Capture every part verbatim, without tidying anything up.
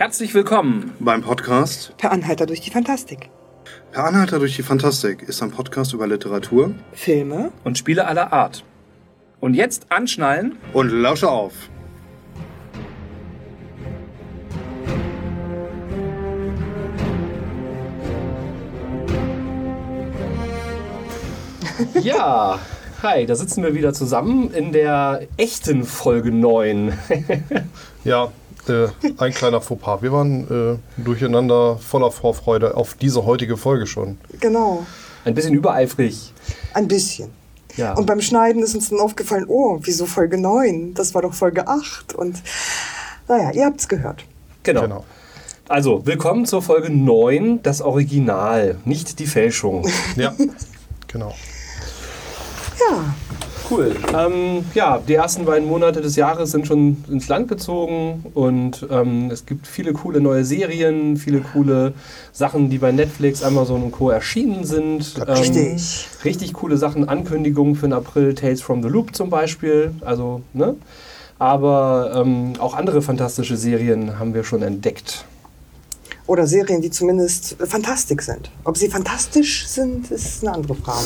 Herzlich willkommen beim Podcast Per Anhalter durch die Fantastik. Per Anhalter durch die Fantastik ist ein Podcast über Literatur, Filme und Spiele aller Art. Und jetzt anschnallen und lausche auf. Ja, hi, da sitzen wir wieder zusammen in der echten Folge neun. Ja, äh, ein kleiner Fauxpas. Wir waren äh, durcheinander voller Vorfreude auf diese heutige Folge schon. Genau. Ein bisschen übereifrig. Ein bisschen. Ja. Und beim Schneiden ist uns dann aufgefallen, oh, wieso Folge neun? Das war doch Folge acht. Und naja, ihr habt's gehört. Genau. Genau. Also, willkommen zur Folge neun, das Original, nicht die Fälschung. Ja, genau. Ja. Cool. Ähm, ja, die ersten beiden Monate des Jahres sind schon ins Land gezogen und ähm, es gibt viele coole neue Serien, viele coole Sachen, die bei Netflix, Amazon und Co. erschienen sind. Ähm, Richtig. Richtig coole Sachen, Ankündigungen für den April, Tales from the Loop zum Beispiel. Also, ne? Aber ähm, auch andere fantastische Serien haben wir schon entdeckt. Oder Serien, die zumindest Fantastik sind. Ob sie fantastisch sind, ist eine andere Frage.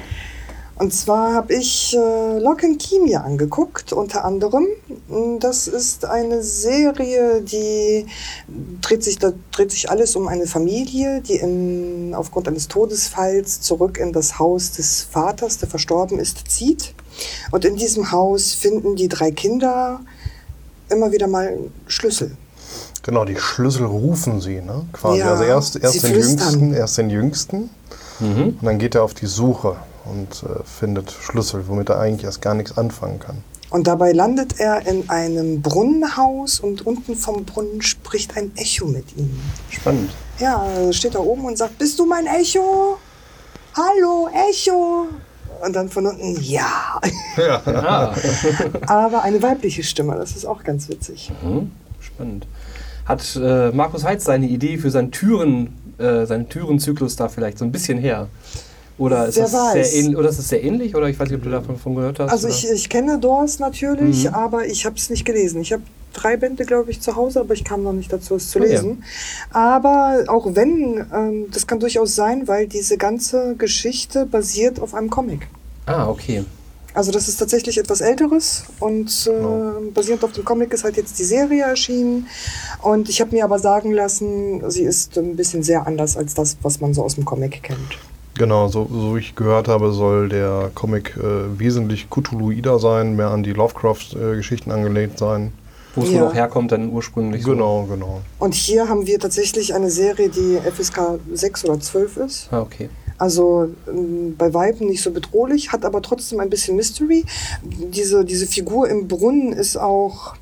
Und zwar habe ich äh, Lock and Key mir angeguckt, unter anderem. Das ist eine Serie, die dreht sich, da dreht sich alles um eine Familie, die in, aufgrund eines Todesfalls zurück in das Haus des Vaters, der verstorben ist, zieht. Und in diesem Haus finden die drei Kinder immer wieder mal Schlüssel. Genau, die Schlüssel rufen sie, ne? Quasi. Ja, also erst, erst sie den flüstern. Jüngsten, erst den Jüngsten. Mhm. Und dann geht er auf die Suche und äh, findet Schlüssel, womit er eigentlich erst gar nichts anfangen kann. Und dabei landet er in einem Brunnenhaus und unten vom Brunnen spricht ein Echo mit ihm. Spannend. Ja, steht da oben und sagt, bist du mein Echo? Hallo, Echo. Und dann von unten, ja. Ah. Aber eine weibliche Stimme, das ist auch ganz witzig. Mhm. Spannend. Hat äh, Markus Heitz seine Idee für seinen Türen, äh, seinen Türenzyklus da vielleicht so ein bisschen her? Oder ist, Wer das weiß. sehr ähn- oder ist das sehr ähnlich? Oder ich weiß nicht, ob du davon von gehört hast. Also oder? ich, ich kenne Doors natürlich, Mhm. aber ich habe es nicht gelesen. Ich habe drei Bände, glaube ich, zu Hause, aber ich kam noch nicht dazu, es zu Oh ja. lesen. Aber auch wenn, ähm, das kann durchaus sein, weil diese ganze Geschichte basiert auf einem Comic. Ah, okay. Also das ist tatsächlich etwas Älteres und äh, Genau. basierend auf dem Comic ist halt jetzt die Serie erschienen. Und ich habe mir aber sagen lassen, sie ist ein bisschen sehr anders als das, was man so aus dem Comic kennt. Genau, so, so wie ich gehört habe, soll der Comic äh, wesentlich Cthulhuider sein, mehr an die Lovecraft-Geschichten angelegt sein. Wo es Ja. wohl auch herkommt, dann ursprünglich. Genau, genau. Und hier haben wir tatsächlich eine Serie, die F S K sechs oder zwölf ist. So. Ah, okay. Also ähm, bei Weitem nicht so bedrohlich, hat aber trotzdem ein bisschen Mystery. Diese, diese Figur im Brunnen ist auch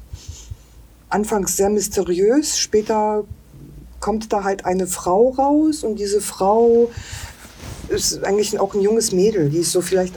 anfangs sehr mysteriös. Später kommt da halt eine Frau raus und diese Frau ist eigentlich auch ein junges Mädel. Die ist so vielleicht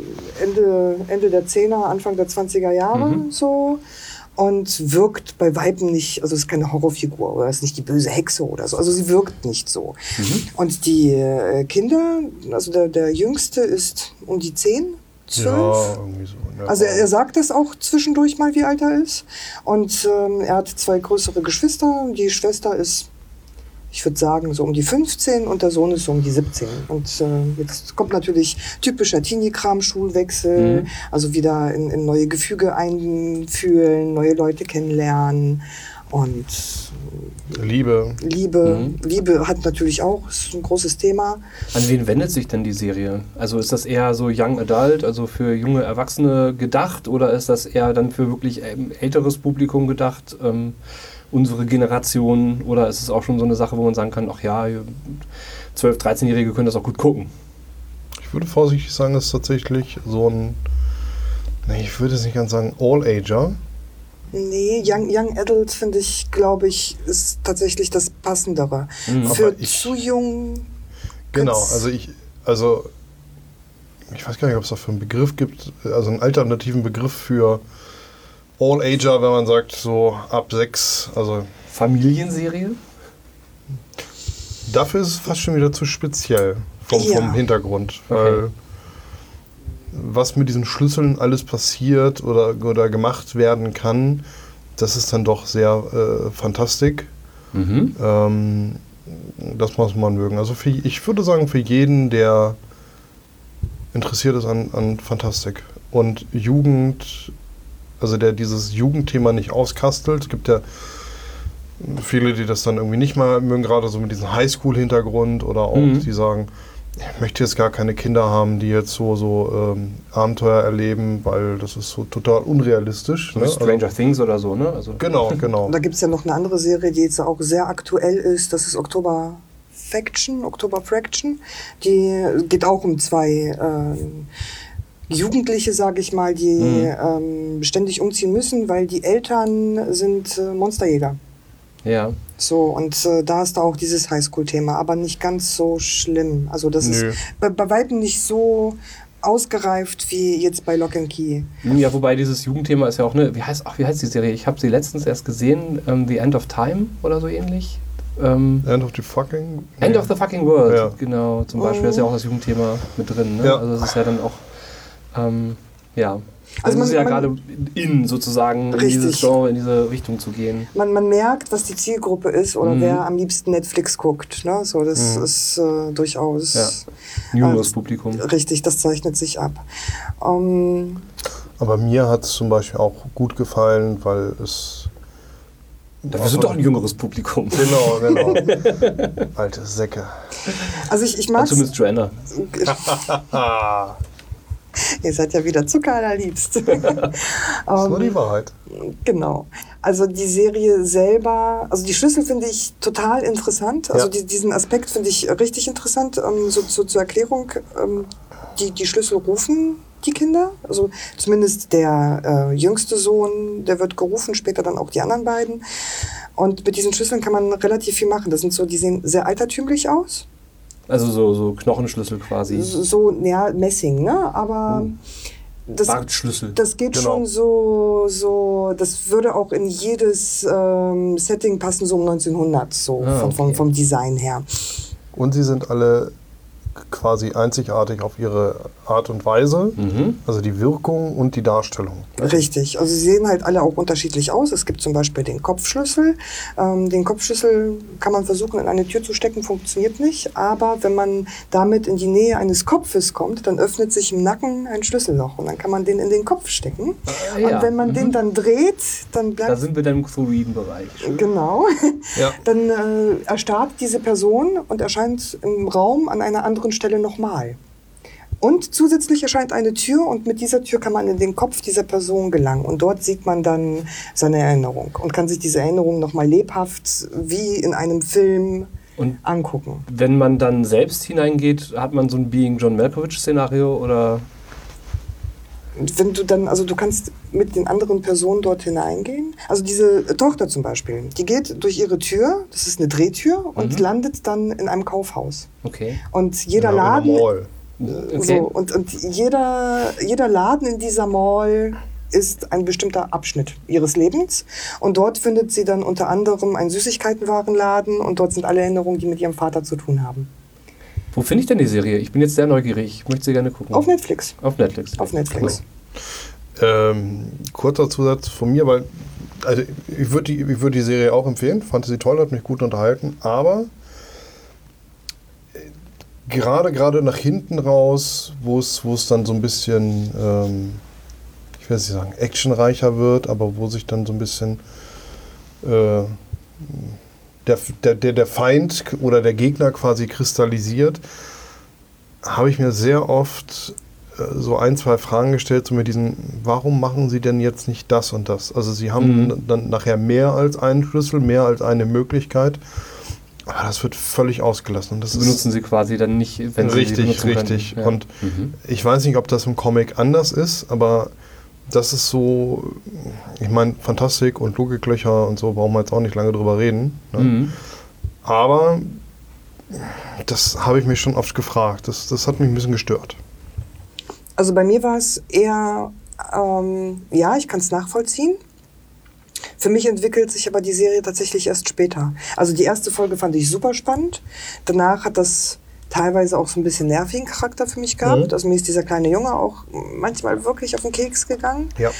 Ende, Ende der Zehner, Anfang der zwanziger Jahre Mhm. so. Und wirkt bei Weitem nicht, also ist keine Horrorfigur oder ist nicht die böse Hexe oder so. Also sie wirkt nicht so. Mhm. Und die äh, Kinder, also der, der Jüngste ist um die zehn, zwölf. Ja, irgendwie so. Ja. Also er, er sagt das auch zwischendurch mal, wie alt er ist. Und ähm, er hat zwei größere Geschwister. Die Schwester ist, ich würde sagen, so um die fünfzehn und der Sohn ist so um die siebzehn. Und äh, jetzt kommt natürlich typischer Teenie-Kram, Schulwechsel, Mhm. also wieder in, in neue Gefüge einfühlen, neue Leute kennenlernen und Liebe. Liebe. Mhm. Liebe hat natürlich auch, ist ein großes Thema. An wen wendet sich denn die Serie? Also ist das eher so Young Adult, also für junge Erwachsene gedacht, oder ist das eher dann für wirklich ähm, älteres Publikum gedacht, ähm, unsere Generation, oder ist es auch schon so eine Sache, wo man sagen kann, ach ja, zwölf-, dreizehnjährige können das auch gut gucken? Ich würde vorsichtig sagen, es ist tatsächlich so ein, nee, ich würde es nicht ganz sagen, All-Ager. Nee, Young, Young Adult, finde ich, glaube ich, ist tatsächlich das Passendere. Mhm. Für Aber ich- zu jung. Genau, kann's- also ich, also ich weiß gar nicht, ob es dafür einen Begriff gibt, also einen alternativen Begriff für All-Ager, wenn man sagt, so ab sechs, also Familienserie? dafür ist es fast schon wieder zu speziell vom, Ja. vom Hintergrund, weil Okay. was mit diesen Schlüsseln alles passiert oder, oder gemacht werden kann, das ist dann doch sehr äh, Fantastik. Mhm. Ähm, das muss man mögen. Also für, ich würde sagen, für jeden, der interessiert ist an, an Fantastik und Jugend, also der dieses Jugendthema nicht auskastelt. Es gibt ja viele, die das dann irgendwie nicht mal mögen, gerade so mit diesem Highschool-Hintergrund oder auch, Mhm. die sagen, ich möchte jetzt gar keine Kinder haben, die jetzt so, so ähm, Abenteuer erleben, weil das ist so total unrealistisch. So Ne? wie Stranger Things oder so, ne? Also Genau, genau. Und da gibt es ja noch eine andere Serie, die jetzt auch sehr aktuell ist. Das ist Oktober Faction, Oktober Fraction. Die geht auch um zwei ähm, Jugendliche, sage ich mal, die Mhm. ähm, ständig umziehen müssen, weil die Eltern sind äh, Monsterjäger. Ja. So, und äh, da ist da auch dieses Highschool-Thema, aber nicht ganz so schlimm. Also das Nö. ist bei, bei weitem nicht so ausgereift wie jetzt bei Lock and Key. Ja, wobei dieses Jugendthema ist ja auch, ne, wie heißt, ach, wie heißt die Serie? Ich habe sie letztens erst gesehen, ähm, The End of Time oder so ähnlich. Ähm, End of the fucking... End of the fucking World, Ja. genau, zum Beispiel, ist ja auch das Jugendthema mit drin, ne? Ja. Also das ist ja dann auch, ähm, ja, Also also man- es ist ja man- gerade in sozusagen in dieses Richtig. Genre, in diese Richtung zu gehen. Man, man merkt, was die Zielgruppe ist oder Mhm. wer am liebsten Netflix guckt. Ne? So, das Mhm. ist äh, durchaus Ja. Jüngeres Publikum. richtig, das zeichnet sich ab. Ähm, Aber mir hat es zum Beispiel auch gut gefallen, weil es... Wir sind doch ein jüngeres Publikum. Genau, genau. Alte Säcke. also ich, ich mag Zumindest Joanna. Ah, Ihr seid ja wieder Zucker allerliebst. das ist nur die Wahrheit. Genau. Also die Serie selber, also die Schlüssel finde ich total interessant. Also Ja. die, diesen Aspekt finde ich richtig interessant. Ähm, so, so zur Erklärung, ähm, die, die Schlüssel rufen die Kinder. Also zumindest der äh, jüngste Sohn, der wird gerufen, später dann auch die anderen beiden. Und mit diesen Schlüsseln kann man relativ viel machen. Das sind so, die sehen sehr altertümlich aus. Also so, so Knochenschlüssel quasi. So, so ja, Messing, ne? Aber das, Bartschlüssel. das geht Genau. schon so, so, das würde auch in jedes ähm, Setting passen, so um neunzehnhundert, so Ah, vom, vom, okay. vom Design her. Und sie sind alle quasi einzigartig auf ihre Art und Weise. Mhm. Also die Wirkung und die Darstellung. Richtig. Also sie sehen halt alle auch unterschiedlich aus. Es gibt zum Beispiel den Kopfschlüssel. Ähm, den Kopfschlüssel kann man versuchen, in eine Tür zu stecken, funktioniert nicht. Aber wenn man damit in die Nähe eines Kopfes kommt, dann öffnet sich im Nacken ein Schlüsselloch und dann kann man den in den Kopf stecken. Ah, ja. Und wenn man Mhm. den dann dreht, dann Da bleibt... sind wir dann im Cthulhu-Bereich. Genau. Ja. Dann äh, erstarrt diese Person und erscheint im Raum an einer anderen Stelle nochmal. Und zusätzlich erscheint eine Tür und mit dieser Tür kann man in den Kopf dieser Person gelangen. Und dort sieht man dann seine Erinnerung und kann sich diese Erinnerung nochmal lebhaft wie in einem Film Und angucken. wenn man dann selbst hineingeht, hat man so ein Being John Malkovich-Szenario oder... Und wenn du dann, also du kannst mit den anderen Personen dort hineingehen. Also diese Tochter zum Beispiel, die geht durch ihre Tür, das ist eine Drehtür, und Mhm. landet dann in einem Kaufhaus. Okay. Und jeder Genau, in Laden... der Mall. Okay. So, und und jeder, jeder Laden in dieser Mall ist ein bestimmter Abschnitt ihres Lebens. Und dort findet sie dann unter anderem einen Süßigkeitenwarenladen und dort sind alle Erinnerungen, die mit ihrem Vater zu tun haben. Wo finde ich denn die Serie? Ich bin jetzt sehr neugierig. Ich möchte sie gerne gucken. Auf Netflix. Auf Netflix. Auf Netflix. Ähm, kurzer Zusatz von mir, weil also ich würde die, ich würd die Serie auch empfehlen, fand sie toll, hat mich gut unterhalten, aber äh, gerade gerade nach hinten raus, wo es wo es dann so ein bisschen, ähm, ich will jetzt nicht sagen actionreicher wird, aber wo sich dann so ein bisschen äh, der, der, der, der Feind oder der Gegner quasi kristallisiert, habe ich mir sehr oft so ein, zwei Fragen gestellt, so mit diesen, warum machen Sie denn jetzt nicht das und das? Also Sie haben Mhm. dann nachher mehr als einen Schlüssel, mehr als eine Möglichkeit, aber das wird völlig ausgelassen. Und das Das benutzen sie quasi dann nicht, wenn sie sie richtig, benutzen richtig. können. Ja. Und Mhm. ich weiß nicht, ob das im Comic anders ist, aber das ist so, ich meine, Fantastik und Logiklöcher und so, brauchen wir jetzt auch nicht lange drüber reden. Ne? Mhm. Aber das habe ich mich schon oft gefragt. Das, das hat mich ein bisschen gestört. Also bei mir war es eher, ähm, ja, ich kann es nachvollziehen. Für mich entwickelt sich aber die Serie tatsächlich erst später. Also die erste Folge fand ich super spannend. Danach hat das teilweise auch so ein bisschen nervigen Charakter für mich gehabt. Mhm. Also mir ist dieser kleine Junge auch manchmal wirklich auf den Keks gegangen. Ja.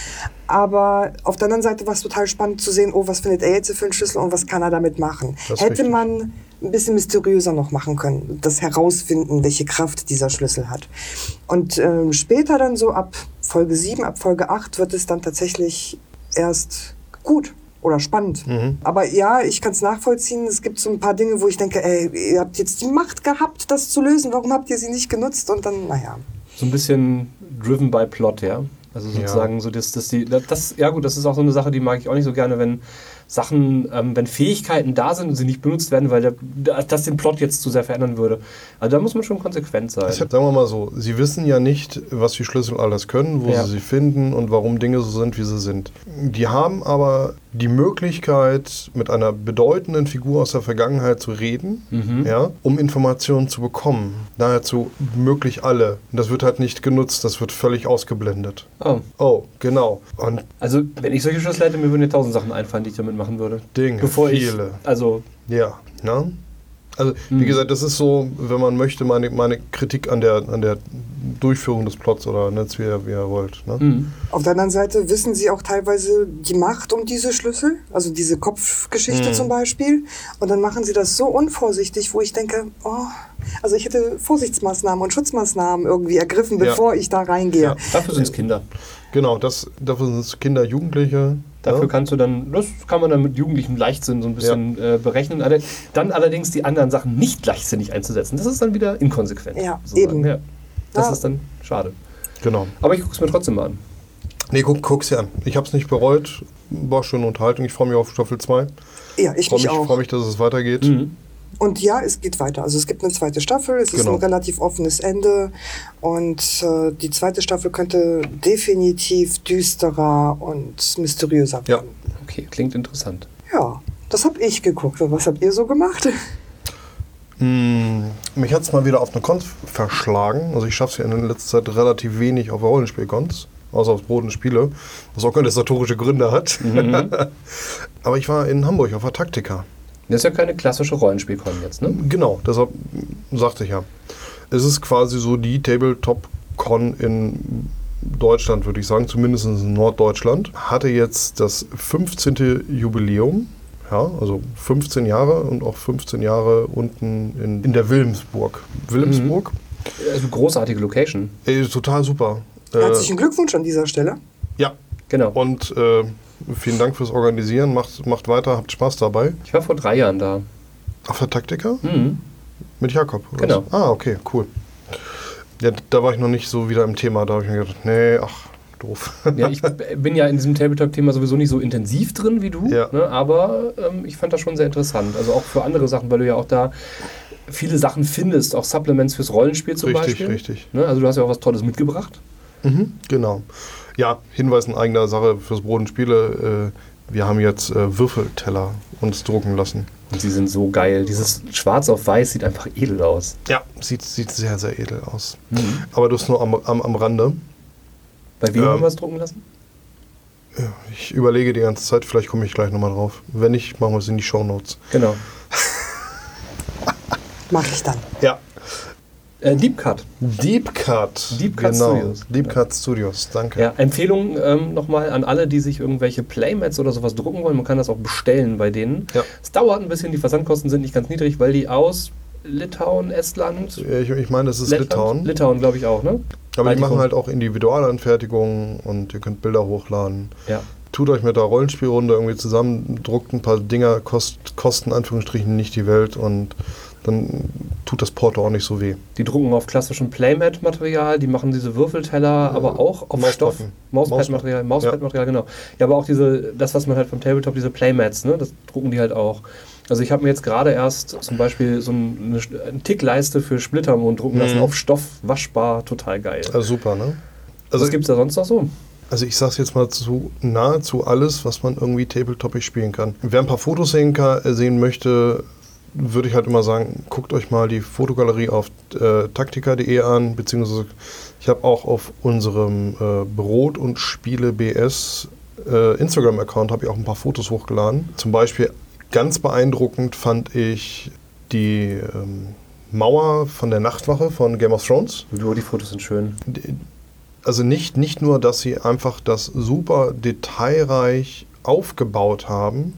Aber auf der anderen Seite war es total spannend zu sehen, oh, was findet er jetzt für einen Schlüssel und was kann er damit machen. Das ist Hätte richtig. man ein bisschen mysteriöser noch machen können, das herausfinden, welche Kraft dieser Schlüssel hat. Und ähm, später dann so ab Folge sieben, ab Folge acht wird es dann tatsächlich erst gut oder spannend. Mhm. Aber ja, ich kann es nachvollziehen. Es gibt so ein paar Dinge, wo ich denke, ey, ihr habt jetzt die Macht gehabt, das zu lösen. Warum habt ihr sie nicht genutzt? Und dann, naja. So ein bisschen driven by plot, ja. Also sozusagen Ja. so, dass, dass die, das, ja gut, das ist auch so eine Sache, die mag ich auch nicht so gerne, wenn Sachen, ähm, wenn Fähigkeiten da sind und sie nicht benutzt werden, weil der, das den Plot jetzt zu sehr verändern würde. Also da muss man schon konsequent sein. Das, sagen wir mal so, Sie wissen ja nicht, was die Schlüssel alles können, wo Ja. sie sie finden und warum Dinge so sind, wie sie sind. Die haben aber die Möglichkeit, mit einer bedeutenden Figur aus der Vergangenheit zu reden, Mhm. ja, um Informationen zu bekommen. Nahezu möglich alle. Und das wird halt nicht genutzt, das wird völlig ausgeblendet. Oh. Oh, genau. Und Also wenn ich solche Schlüssel hätte, mir würden ja tausend Sachen einfallen, die ich damit machen würde. Dinge, Bevor viele. ich, also Ja, ne? Also, wie Mhm. gesagt, das ist so, wenn man möchte, meine, meine Kritik an der, an der Durchführung des Plots oder nennt es wie ihr, wie ihr wollt. Ne? mhm. Auf der anderen Seite wissen sie auch teilweise die Macht um diese Schlüssel, also diese Kopfgeschichte Mhm. zum Beispiel. Und dann machen sie das so unvorsichtig, wo ich denke, oh, also ich hätte Vorsichtsmaßnahmen und Schutzmaßnahmen irgendwie ergriffen, Ja. bevor ich da reingehe. Ja. Dafür sind es Kinder. Genau, das, dafür sind es Kinder, Jugendliche. Dafür ja? kannst du dann, das kann man dann mit jugendlichem Leichtsinn so ein bisschen äh, berechnen. Alle- Dann allerdings die anderen Sachen nicht leichtsinnig einzusetzen. Das ist dann wieder inkonsequent. Ja, sozusagen. eben. Ja. Das Ja. ist dann schade. Genau. Aber ich gucke es mir trotzdem mal an. Nee, guck, guck's dir an. Ich hab's nicht bereut. War schöne Unterhaltung. Ich freue mich auf Staffel zwei. Ja, ich Ich freue mich mich, auch. freu mich, dass es weitergeht. Mhm. Und ja, es geht weiter. Also es gibt eine zweite Staffel, es ist Genau. ein relativ offenes Ende und äh, die zweite Staffel könnte definitiv düsterer und mysteriöser Ja. werden. Okay, klingt interessant. Ja, das habe ich geguckt. Und was habt ihr so gemacht? Mm, mich hat es mal wieder auf eine Cons verschlagen. Also ich schaffe es ja in letzter Zeit relativ wenig auf Rollenspiel-Cons. Außer auf Brot und Spiele. Was auch organisatorische Gründe hat. Mhm. Aber ich war in Hamburg auf der Taktika. Das ist ja keine klassische Rollenspielkon jetzt, ne? Genau, deshalb sagte ich ja. Es ist quasi so die Tabletop-Con in Deutschland, würde ich sagen, zumindest in Norddeutschland. Hatte jetzt das fünfzehnte Jubiläum, ja, also fünfzehn Jahre und auch fünfzehn Jahre unten in, in der Wilhelmsburg. Wilhelmsburg, Also großartige Location. äh, total super. Äh, Herzlichen Glückwunsch an dieser Stelle. ja, Genau. und äh, vielen Dank fürs Organisieren. Macht, macht weiter, habt Spaß dabei. Ich war vor drei Jahren da. Auf der Taktika? Mhm. Mit Jakob? oder Genau. was? Ah, okay, cool. Ja, da war ich noch nicht so wieder im Thema. Da habe ich mir gedacht, nee, ach, doof. Ja, ich bin ja in diesem Tabletop-Thema sowieso nicht so intensiv drin wie du, Ja. ne, aber ähm, ich fand das schon sehr interessant. Also auch für andere Sachen, weil du ja auch da viele Sachen findest, auch Supplements fürs Rollenspiel zum Richtig, Beispiel. richtig. Ne, also du hast ja auch was Tolles mitgebracht. Mhm, genau. Ja, Hinweis in eigener Sache fürs Brot und Spiele. Äh, wir haben jetzt äh, Würfelteller uns drucken lassen. Und sie sind so geil. Dieses Schwarz auf Weiß sieht einfach edel aus. Ja, sieht, sieht sehr, sehr edel aus. Mhm. Aber das nur am, am, am Rande. Bei wem Ähm, haben wir es drucken lassen? Ja, ich überlege die ganze Zeit, vielleicht komme ich gleich nochmal drauf. Wenn nicht, machen wir es in die Shownotes. Genau. Mache ich dann. Ja. Äh, Deep Cut. Deep Cut. Deep Cut genau. Studios. Deep Cut Studios, danke. Ja, Empfehlung ähm, nochmal an alle, die sich irgendwelche Playmats oder sowas drucken wollen. Man kann das auch bestellen bei denen. Ja. Es dauert ein bisschen, die Versandkosten sind nicht ganz niedrig, weil die aus Litauen, Estland, Ich, ich meine, das ist Lettland? Litauen. Litauen, glaube ich auch, ne? Aber die Baltikum. machen halt auch Individualanfertigungen und ihr könnt Bilder hochladen. Ja. Tut euch mit der Rollenspielrunde irgendwie zusammen, druckt ein paar Dinger, kost, kosten in Anführungsstrichen nicht die Welt und dann tut das Porto auch nicht so weh. Die drucken auf klassischem Playmat-Material, die machen diese Würfelteller, aber auch auf Mausplatten. Stoff. Mauspad-Material, Mauspad-Material, genau. Ja, aber auch diese, das, was man halt vom Tabletop, diese Playmats, ne, das drucken die halt auch. Also ich habe mir jetzt gerade erst zum Beispiel so eine, eine Tickleiste für Splittermond drucken lassen, Mhm. auf Stoff, waschbar, total geil. Also super, ne? Also, Was gibt es da sonst noch so? also ich sag's jetzt mal zu nahezu alles, was man irgendwie tabletopig spielen kann. Wer ein paar Fotos sehen, kann, sehen möchte, würde ich halt immer sagen, guckt euch mal die Fotogalerie auf äh, taktika punkt de an, beziehungsweise ich habe auch auf unserem äh, Brot und Spiele B S äh, Instagram-Account habe ich auch ein paar Fotos hochgeladen. Zum Beispiel ganz beeindruckend fand ich die ähm, Mauer von der Nachtwache von Game of Thrones. Oh, die Fotos sind schön. Also nicht, nicht nur, dass sie einfach das super detailreich aufgebaut haben,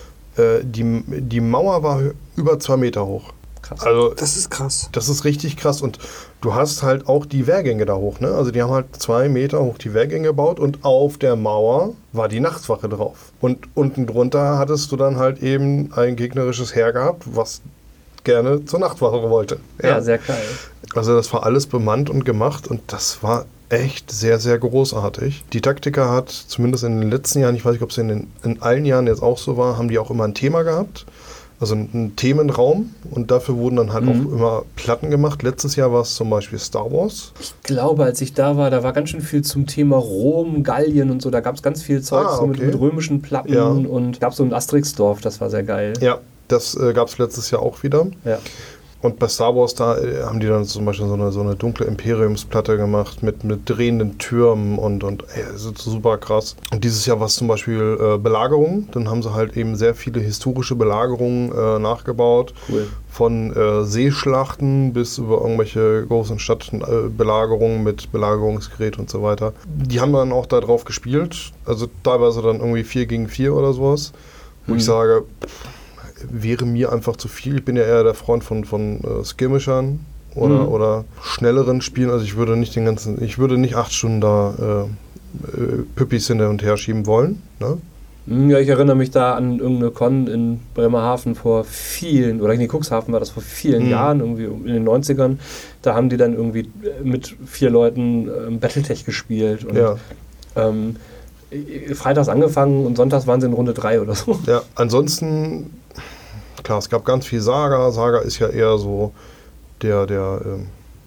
äh, die, die Mauer war über zwei Meter hoch. Krass. Also, Das ist krass. das ist richtig krass. Und du hast halt auch die Wehrgänge da hoch. Ne? Also die haben halt zwei Meter hoch die Wehrgänge gebaut und auf der Mauer war die Nachtwache drauf. Und unten drunter hattest du dann halt eben ein gegnerisches Heer gehabt, was gerne zur Nachtwache wollte. Ja, sehr geil. Also das war alles bemannt und gemacht und das war echt sehr, sehr großartig. Die Taktika hat zumindest in den letzten Jahren, ich weiß nicht, ob es in, den, in allen Jahren jetzt auch so war, haben die auch immer ein Thema gehabt. Also einen Themenraum und dafür wurden dann halt Mhm. auch immer Platten gemacht. Letztes Jahr war es zum Beispiel Star Wars. Ich glaube, als ich da war, da war ganz schön viel zum Thema Rom, Gallien und so. Da gab es ganz viel Zeug Ah, so mit, okay. mit römischen Platten Ja. und gab so ein Asterix-Dorf, das war sehr geil. Ja, das äh, gab es letztes Jahr auch wieder. Ja. Und bei Star Wars, da äh, haben die dann zum Beispiel so eine, so eine dunkle Imperiumsplatte gemacht mit, mit drehenden Türmen und, und ey, das ist super krass. Und dieses Jahr war es zum Beispiel äh, Belagerung. Dann haben sie halt eben sehr viele historische Belagerungen äh, nachgebaut. Cool. Von äh, Seeschlachten bis über irgendwelche großen Stadtbelagerungen mit Belagerungsgerät und so weiter. Die haben dann auch da drauf gespielt. Also teilweise dann irgendwie vier gegen vier oder sowas. Wo Mhm. ich sage, pff, wäre mir einfach zu viel. Ich bin ja eher der Freund von, von äh, Skirmishern oder, Mhm. oder schnelleren Spielen. Also ich würde nicht den ganzen, ich würde nicht acht Stunden da äh, äh, Püppis hin und her schieben wollen. Ne? Hm, Ja, ich erinnere mich da an irgendeine Con in Bremerhaven vor vielen, oder in Cuxhaven war das vor vielen Mhm. Jahren, irgendwie in den neunzigern. Da haben die dann irgendwie mit vier Leuten ähm, Battletech gespielt. Und, Ja. ähm, freitags angefangen und sonntags waren sie in Runde drei oder so. Ja, ansonsten, klar, es gab ganz viel Saga. Saga ist ja eher so der, der ähm,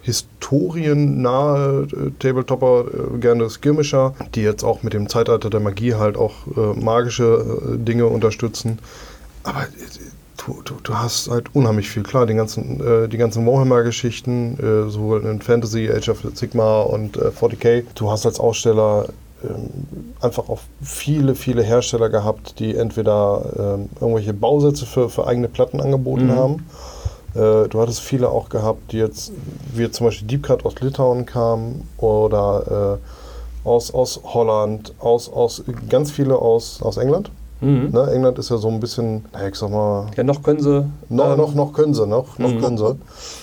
historiennahe äh, Tabletopper, äh, gerne Skirmisher, die jetzt auch mit dem Zeitalter der Magie halt auch äh, magische äh, Dinge unterstützen. Aber äh, du, du, du hast halt unheimlich viel. Klar, den ganzen, äh, die ganzen Warhammer-Geschichten, äh, sowohl in Fantasy, Age of Sigmar und äh, forty K. Du hast als Aussteller ähm, einfach auch viele, viele Hersteller gehabt, die entweder ähm, irgendwelche Bausätze für, für eigene Platten angeboten Mhm. haben. Äh, du hattest viele auch gehabt, die jetzt, wie jetzt zum Beispiel Deep Cut aus Litauen kamen oder äh, aus, aus Holland, aus, aus ganz viele aus, aus England. Mhm. Ne? England ist ja so ein bisschen, na, ich sag mal, Ja, noch können sie. noch, ähm, noch, noch können sie, noch, noch Mhm. können sie.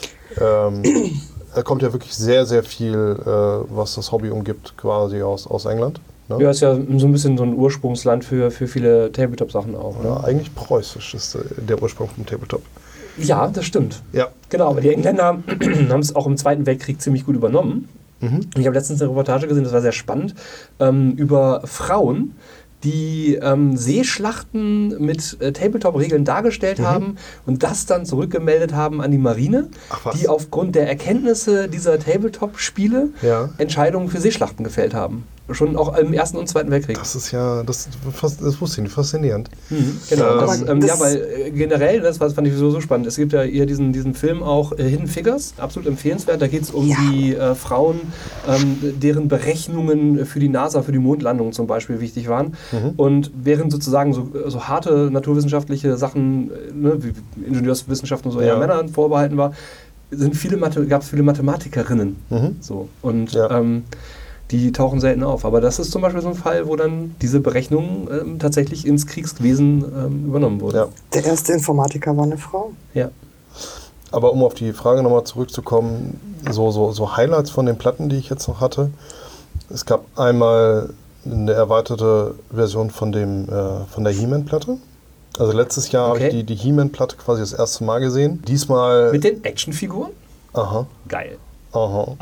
Ähm, da kommt ja wirklich sehr, sehr viel, äh, was das Hobby umgibt, quasi aus, aus England. Ne? Ja, ist ja so ein bisschen so ein Ursprungsland für, für viele Tabletop-Sachen auch. Ja, Ne? eigentlich preußisch ist äh, der Ursprung vom Tabletop. Ja, das stimmt. Ja. Genau, aber die Engländer haben es auch im Zweiten Weltkrieg ziemlich gut übernommen. Mhm. Und ich habe letztens eine Reportage gesehen, das war sehr spannend, ähm, über Frauen, die ähm, Seeschlachten mit äh, Tabletop-Regeln dargestellt Mhm. haben und das dann zurückgemeldet haben an die Marine, Ach was. die aufgrund der Erkenntnisse dieser Tabletop-Spiele Ja. Entscheidungen für Seeschlachten gefällt haben. Schon auch im Ersten und Zweiten Weltkrieg. Das ist ja, das, das wusste ich nicht, faszinierend. Mhm, genau, Ähm, das, ähm, das- ja, weil äh, generell, das war- fand ich so, so spannend. Es gibt ja hier diesen, diesen Film auch äh, Hidden Figures, absolut empfehlenswert. Da geht es um Ja. die äh, Frauen, ähm, deren Berechnungen für die NASA, für die Mondlandung zum Beispiel wichtig waren. Mhm. Und während sozusagen so, so harte naturwissenschaftliche Sachen, äh, ne, wie Ingenieurswissenschaften und so eher Ja. Männern vorbehalten war, sind viele Mathe, gab es viele Mathematikerinnen. Mhm. So. Und Ja. ähm, die tauchen selten auf. Aber das ist zum Beispiel so ein Fall, wo dann diese Berechnungen ähm, tatsächlich ins Kriegswesen ähm, übernommen wurden. Ja. Der erste Informatiker war eine Frau. Ja. Aber um auf die Frage nochmal zurückzukommen, so, so, so Highlights von den Platten, die ich jetzt noch hatte. Es gab einmal eine erweiterte Version von, dem, äh, von der He-Man-Platte. Also letztes Jahr Okay. habe ich die, die He-Man-Platte quasi das erste Mal gesehen. Diesmal... Mit den Actionfiguren? aha. Geil. Aha.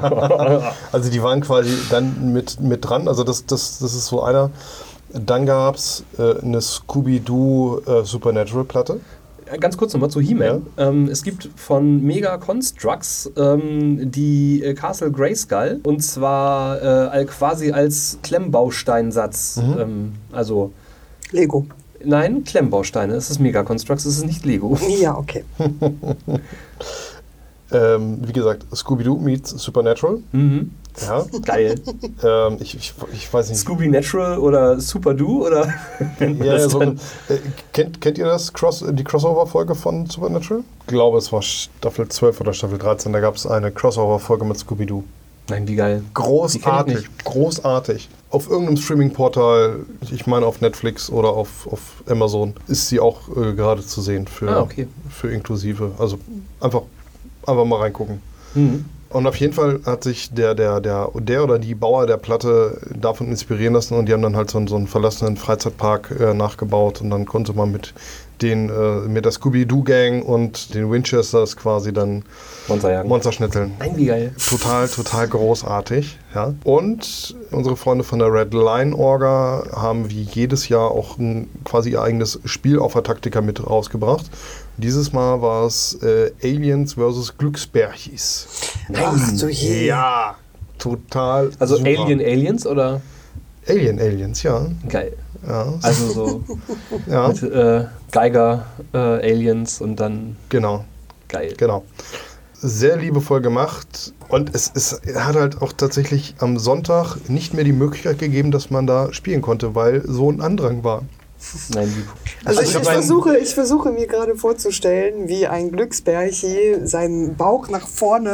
Also die waren quasi dann mit, mit dran. Also das, das, das ist so einer. Dann gab es äh, eine Scooby-Doo äh, Supernatural-Platte. Ganz kurz nochmal zu He-Man. Ähm, es gibt von Mega Constructs ähm, die äh, Castle Grayskull und zwar äh, quasi als Klemmbausteinsatz. Mhm. Ähm, also, Lego. nein, Klemmbausteine. Es ist Mega Constructs, es ist nicht Lego. Ja, okay. Ähm, wie gesagt, Scooby-Doo meets Supernatural. Mhm. Ja. Geil. ähm, ich, ich, ich weiß nicht. Scooby Natural oder Super Do oder? Ja, ja, so, äh, kennt, kennt ihr das Cross, die Crossover-Folge von Supernatural? Ich glaube, es war Staffel zwölf oder Staffel dreizehn. Da gab es eine Crossover-Folge mit Scooby-Doo. Nein, wie geil. Großartig, großartig. Auf irgendeinem Streaming-Portal, ich meine auf Netflix oder auf, auf Amazon, ist sie auch äh, gerade zu sehen für, ah, okay. für Inklusive. Also einfach, einfach mal reingucken. Mhm. Und auf jeden Fall hat sich der, der, der, der oder die Bauer der Platte davon inspirieren lassen und die haben dann halt so einen, so einen verlassenen Freizeitpark äh, nachgebaut und dann konnte man mit den, äh, mit der Scooby-Doo-Gang und den Winchesters quasi dann Monster jagen. Monster schnitzeln. Nein, wie geil. Total, total großartig. Ja. Und unsere Freunde von der Red Line Orga haben wie jedes Jahr auch ein, quasi ihr eigenes Spiel auf der Taktika mit rausgebracht. Dieses Mal war es äh, Aliens versus Glücksbärchis. Ach so je. Ja, total Also super. Alien Aliens oder? Alien Aliens, ja. Geil. ja. Also so ja. mit äh, Geiger äh, Aliens und dann Genau, geil. genau. Sehr liebevoll gemacht und es, es hat halt auch tatsächlich am Sonntag nicht mehr die Möglichkeit gegeben, dass man da spielen konnte, weil so ein Andrang war. Nein, wie Also, ich, hab ich, einen- versuche, ich versuche mir gerade vorzustellen, wie ein Glücksbärchi seinen Bauch nach vorne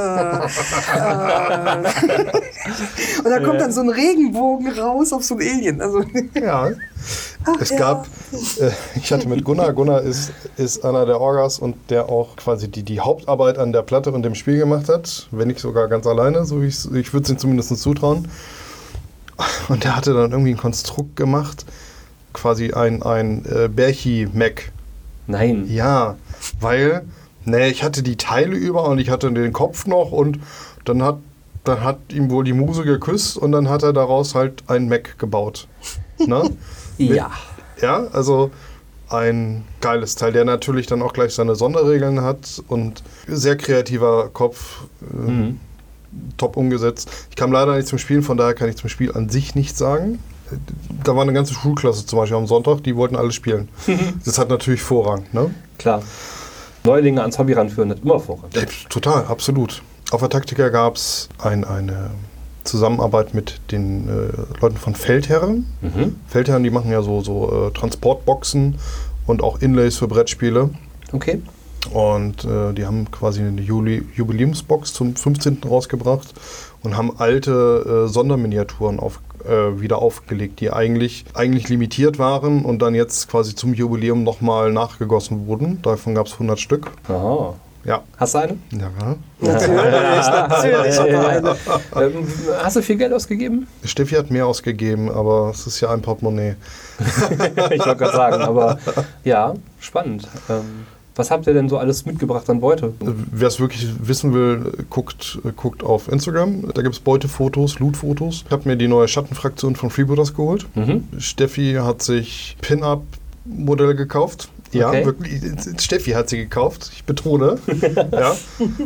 äh, und da kommt dann so ein Regenbogen raus auf so ein Alien. Also, Ja, ach, es ja. gab, äh, ich hatte mit Gunnar, Gunnar ist, ist einer der Orgas und der auch quasi die, die Hauptarbeit an der Platte und dem Spiel gemacht hat, wenn nicht sogar ganz alleine, so wie ich's, ich würde es ihm zumindest zutrauen. Und der hatte dann irgendwie ein Konstrukt gemacht, quasi ein, ein äh, Bärchi-Mac. Nein. Ja, weil, ne, ich hatte die Teile über und ich hatte den Kopf noch und dann hat, dann hat ihm wohl die Muse geküsst und dann hat er daraus halt ein Mac gebaut. Ne? Ja. Ja, also ein geiles Teil, der natürlich dann auch gleich seine Sonderregeln hat und sehr kreativer Kopf, äh, Mhm. top umgesetzt. Ich kam leider nicht zum Spielen, von daher kann ich zum Spiel an sich nichts sagen. Da war eine ganze Schulklasse zum Beispiel am Sonntag, die wollten alle spielen. Das hat natürlich Vorrang, ne? Klar. Neulinge ans Hobby ranführen hat immer Vorrang. Ja, total, absolut. Auf der Taktika gab es ein, eine Zusammenarbeit mit den äh, Leuten von Feldherren. Mhm. Feldherren, die machen ja so, so äh, Transportboxen und auch Inlays für Brettspiele. Okay. Und äh, die haben quasi eine Juli Jubiläumsbox zum fünfzehnten rausgebracht und haben alte äh, Sonderminiaturen auf, äh, wieder aufgelegt, die eigentlich, eigentlich limitiert waren und dann jetzt quasi zum Jubiläum nochmal nachgegossen wurden. Davon gab es hundert Stück. Aha. Ja. Hast du eine? Ja. Natürlich, natürlich. Ja, ja, aber ja. eine. Ähm, hast du viel Geld ausgegeben? Steffi hat mehr ausgegeben, aber es ist ja ein Portemonnaie. Ich wollte gerade sagen, aber ja, spannend. Ähm, was habt ihr denn so alles mitgebracht an Beute? Wer es wirklich wissen will, guckt, guckt auf Instagram. Da gibt es Beutefotos, Lootfotos. Ich habe mir die neue Schattenfraktion von Freebooters geholt. Mhm. Steffi hat sich Pin-Up-Modelle gekauft. Ja, Okay. wirklich. Steffi hat sie gekauft, ich betone. Ja.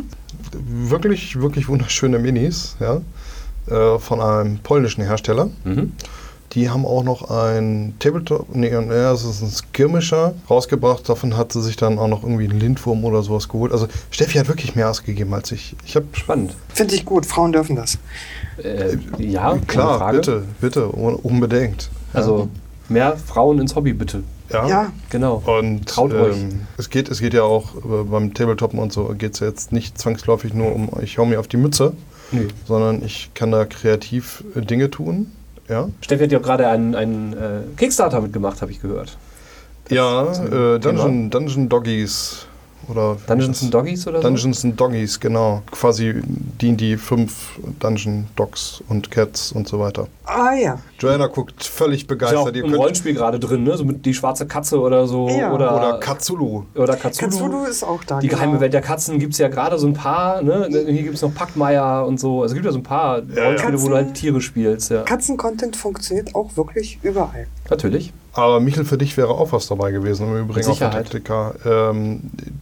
Wirklich, wirklich wunderschöne Minis, ja. Äh, von einem polnischen Hersteller. Mhm. Die haben auch noch ein Tabletop, nee, ja, es ist ein Skirmisher rausgebracht. Davon hat sie sich dann auch noch irgendwie einen Lindwurm oder sowas geholt. Also Steffi hat wirklich mehr ausgegeben als ich. Ich habe Spannend. Finde ich gut, Frauen dürfen das. Äh, ja, ohne klar, Frage. bitte, bitte, un- unbedingt. Also mehr Frauen ins Hobby, bitte. Ja. Ja, Genau. Und Traut euch. ähm, es geht, es geht ja auch äh, beim Tabletoppen und so geht es ja jetzt nicht zwangsläufig nur um, ich hau mir auf die Mütze, Nö. sondern ich kann da kreativ äh, Dinge tun. Ja, Steffi hat ja auch gerade einen, einen äh, Kickstarter mitgemacht, habe ich gehört. ja ist ein äh, Dungeon, Dungeon Doggies oder wie Dungeons heißt and das? Doggies oder Dungeons and Doggies, genau. Quasi D und D fünf Dungeon Dogs und Cats und so weiter. ah ja. Joanna guckt völlig so? Ist ja auch begeistert. Ihr im könnt- Rollenspiel gerade drin, ne? So mit die schwarze Katze oder so. Ja. Oder, oder Cthulhu. oder Cthulhu. Cthulhu ist auch da. Die geheime genau. Welt der Katzen gibt es ja gerade so ein paar. Ne? Hier gibt es noch Packmeier und so. Also es gibt ja so ein paar Rollenspiele, wo du halt Tiere spielst. Ja. Katzen-Content funktioniert auch wirklich überall. Natürlich. Aber Michel, für dich wäre auch was dabei gewesen, im Übrigen Mit auf der Sicherheit. Taktika. Ähm,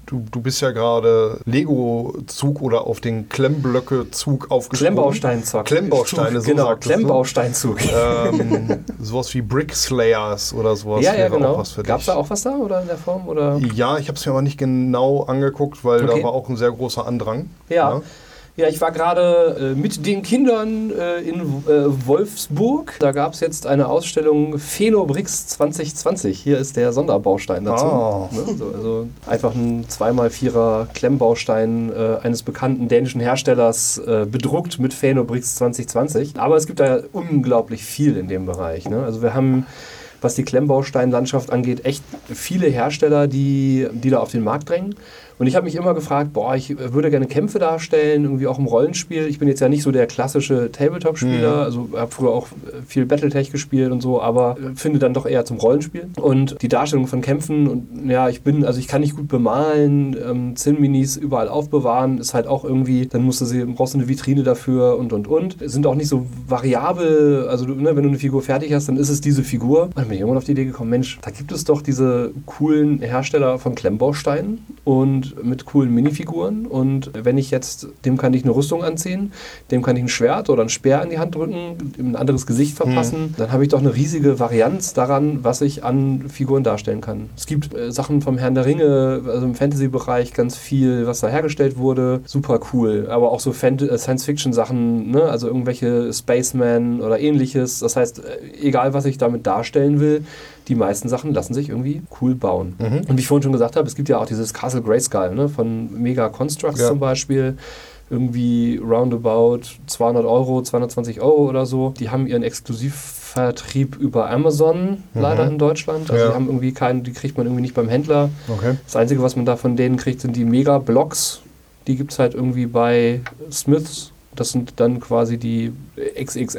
du, du bist ja gerade Lego-Zug oder auf den Klemmblöcke-Zug aufgesprungen. Klemmbausteinzug. Klemmbausteine, so genau, sagtest du. Klemmbausteinzug. Ähm, sowas wie Brickslayers oder sowas Ja, ja, wäre genau. auch was für dich. Gab es da auch was da oder in der Form? Oder? Ja, ich habe es mir aber nicht genau angeguckt, weil Okay. da war auch ein sehr großer Andrang. Ja. Ja, ich war gerade äh, mit den Kindern äh, in äh, Wolfsburg. Da gab es jetzt eine Ausstellung Phenobrix zwanzig zwanzig. Hier ist der Sonderbaustein dazu. Oh. Ne? So, also einfach ein zwei mal vierer Klemmbaustein äh, eines bekannten dänischen Herstellers äh, bedruckt mit Phenobrix zwanzig zwanzig. Aber es gibt da unglaublich viel in dem Bereich. Ne? Also wir haben, was die Klemmbausteinlandschaft angeht, echt viele Hersteller, die, die da auf den Markt drängen. Und ich habe mich immer gefragt, boah, ich würde gerne Kämpfe darstellen, irgendwie auch im Rollenspiel. Ich bin jetzt ja nicht so der klassische Tabletop-Spieler, Mhm. also habe früher auch viel Battletech gespielt und so, aber finde dann doch eher zum Rollenspiel. Und die Darstellung von Kämpfen, und ja, ich bin, also ich kann nicht gut bemalen, ähm, Zinn-Minis überall aufbewahren, ist halt auch irgendwie, dann musst du sie, brauchst du eine Vitrine dafür und und und. Sind auch nicht so variabel, also du, ne, wenn du eine Figur fertig hast, dann ist es diese Figur. Und dann bin ich irgendwann auf die Idee gekommen, Mensch, da gibt es doch diese coolen Hersteller von Klemmbausteinen und mit coolen Minifiguren, und wenn ich jetzt, dem kann ich eine Rüstung anziehen, dem kann ich ein Schwert oder ein Speer in die Hand drücken, ihm ein anderes Gesicht verpassen, mhm. dann habe ich doch eine riesige Varianz daran, was ich an Figuren darstellen kann. Es gibt äh, Sachen vom Herrn der Ringe, also im Fantasy-Bereich ganz viel, was da hergestellt wurde, super cool, aber auch so Fant- äh, Science-Fiction-Sachen, ne? Also irgendwelche Spaceman oder ähnliches, das heißt, äh, egal was ich damit darstellen will, die meisten Sachen lassen sich irgendwie cool bauen. Mhm. Und wie ich vorhin schon gesagt habe, es gibt ja auch dieses Castle Grayskull, ne, von Mega Constructs ja. zum Beispiel. Irgendwie roundabout zweihundert Euro, zweihundertzwanzig Euro oder so. Die haben ihren Exklusivvertrieb über Amazon, mhm. leider in Deutschland. Also ja. die haben irgendwie keinen, die kriegt man irgendwie nicht beim Händler. Okay. Das Einzige, was man da von denen kriegt, sind die Mega-Blocks. Die gibt es halt irgendwie bei Smiths. Das sind dann quasi die X X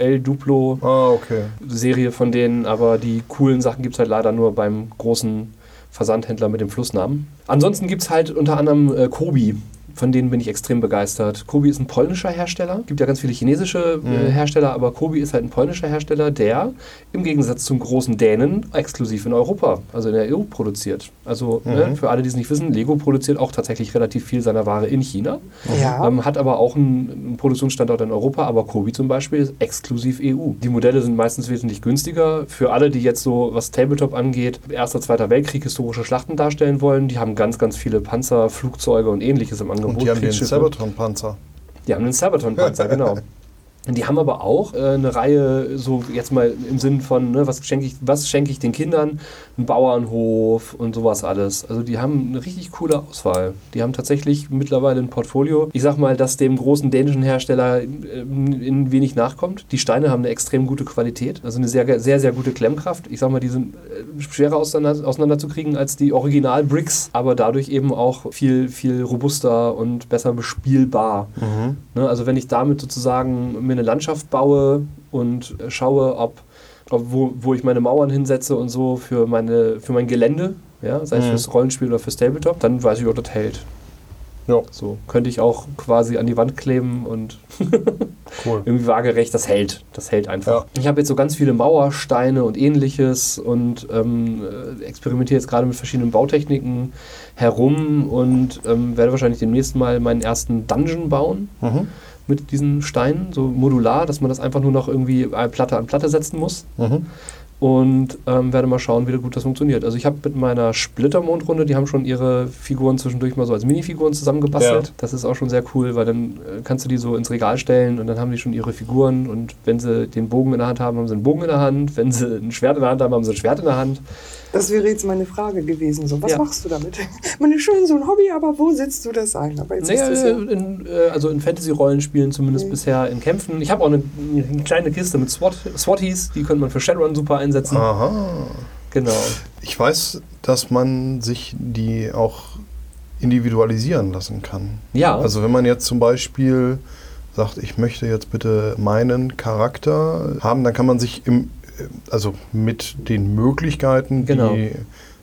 L-Duplo-Serie ah, okay. von denen, aber die coolen Sachen gibt es halt leider nur beim großen Versandhändler mit dem Flussnamen. Ansonsten gibt es halt unter anderem äh, Kobi. Von denen bin ich extrem begeistert. Kobi ist ein polnischer Hersteller. Es gibt ja ganz viele chinesische äh, mhm. Hersteller, aber Kobi ist halt ein polnischer Hersteller, der im Gegensatz zum großen Dänen exklusiv in Europa, also in der E U, produziert. Also mhm. ne, für alle, die es nicht wissen, Lego produziert auch tatsächlich relativ viel seiner Ware in China. Ja. Ähm, hat aber auch einen, einen Produktionsstandort in Europa, aber Kobi zum Beispiel ist exklusiv E U. Die Modelle sind meistens wesentlich günstiger. Für alle, die jetzt so, was Tabletop angeht, Erster, Zweiter Weltkrieg, historische Schlachten darstellen wollen, die haben ganz, ganz viele Panzer, Flugzeuge und ähnliches im Angebot. Und die haben den Sabaton-Panzer. Die haben einen Sabaton-Panzer, genau. Die haben aber auch äh, eine Reihe, so jetzt mal im Sinn von, ne, was schenke ich, was schenke ich den Kindern? Ein Bauernhof und sowas alles. Also die haben eine richtig coole Auswahl. Die haben tatsächlich mittlerweile ein Portfolio. Ich sag mal, das dem großen dänischen Hersteller in, in wenig nachkommt. Die Steine haben eine extrem gute Qualität, also eine sehr, sehr, sehr gute Klemmkraft. Ich sag mal, die sind schwerer auseinander, auseinanderzukriegen als die Original-Bricks, aber dadurch eben auch viel, viel robuster und besser bespielbar. Mhm. Ne, also wenn ich damit sozusagen mir eine Landschaft baue und schaue, ob, ob wo, wo ich meine Mauern hinsetze und so für, meine, für mein Gelände, ja, sei es mhm. fürs Rollenspiel oder fürs Tabletop, dann weiß ich, ob das hält. Ja. So könnte ich auch quasi an die Wand kleben und cool. irgendwie waagerecht, das hält. Das hält einfach. Ja. Ich habe jetzt so ganz viele Mauersteine und ähnliches und ähm, experimentiere jetzt gerade mit verschiedenen Bautechniken herum und ähm, werde wahrscheinlich demnächst mal meinen ersten Dungeon bauen. Mhm. Mit diesen Steinen, so modular, dass man das einfach nur noch irgendwie Platte an Platte setzen muss. Mhm. Und ähm, werde mal schauen, wie gut das funktioniert. Also ich habe mit meiner Splittermondrunde, die haben schon ihre Figuren zwischendurch mal so als Minifiguren zusammengebastelt. Ja. Das ist auch schon sehr cool, weil dann äh, kannst du die so ins Regal stellen und dann haben die schon ihre Figuren. Und wenn sie den Bogen in der Hand haben, haben sie einen Bogen in der Hand. Wenn sie ein Schwert in der Hand haben, haben sie ein Schwert in der Hand. Das wäre jetzt meine Frage gewesen. So, was ja. machst du damit? Man, schön so ein Hobby, aber wo setzt du das ein? Aber jetzt naja, ist das ja in, äh, also in Fantasy-Rollenspielen zumindest okay. bisher in Kämpfen. Ich habe auch eine, eine kleine Kiste mit SWAT, SWATies, die könnte man für Shadowrun super einsetzen. Aha. Genau. Ich weiß, dass man sich die auch individualisieren lassen kann. Ja. Also wenn man jetzt zum Beispiel sagt, ich möchte jetzt bitte meinen Charakter haben, dann kann man sich im, also mit den Möglichkeiten, genau. die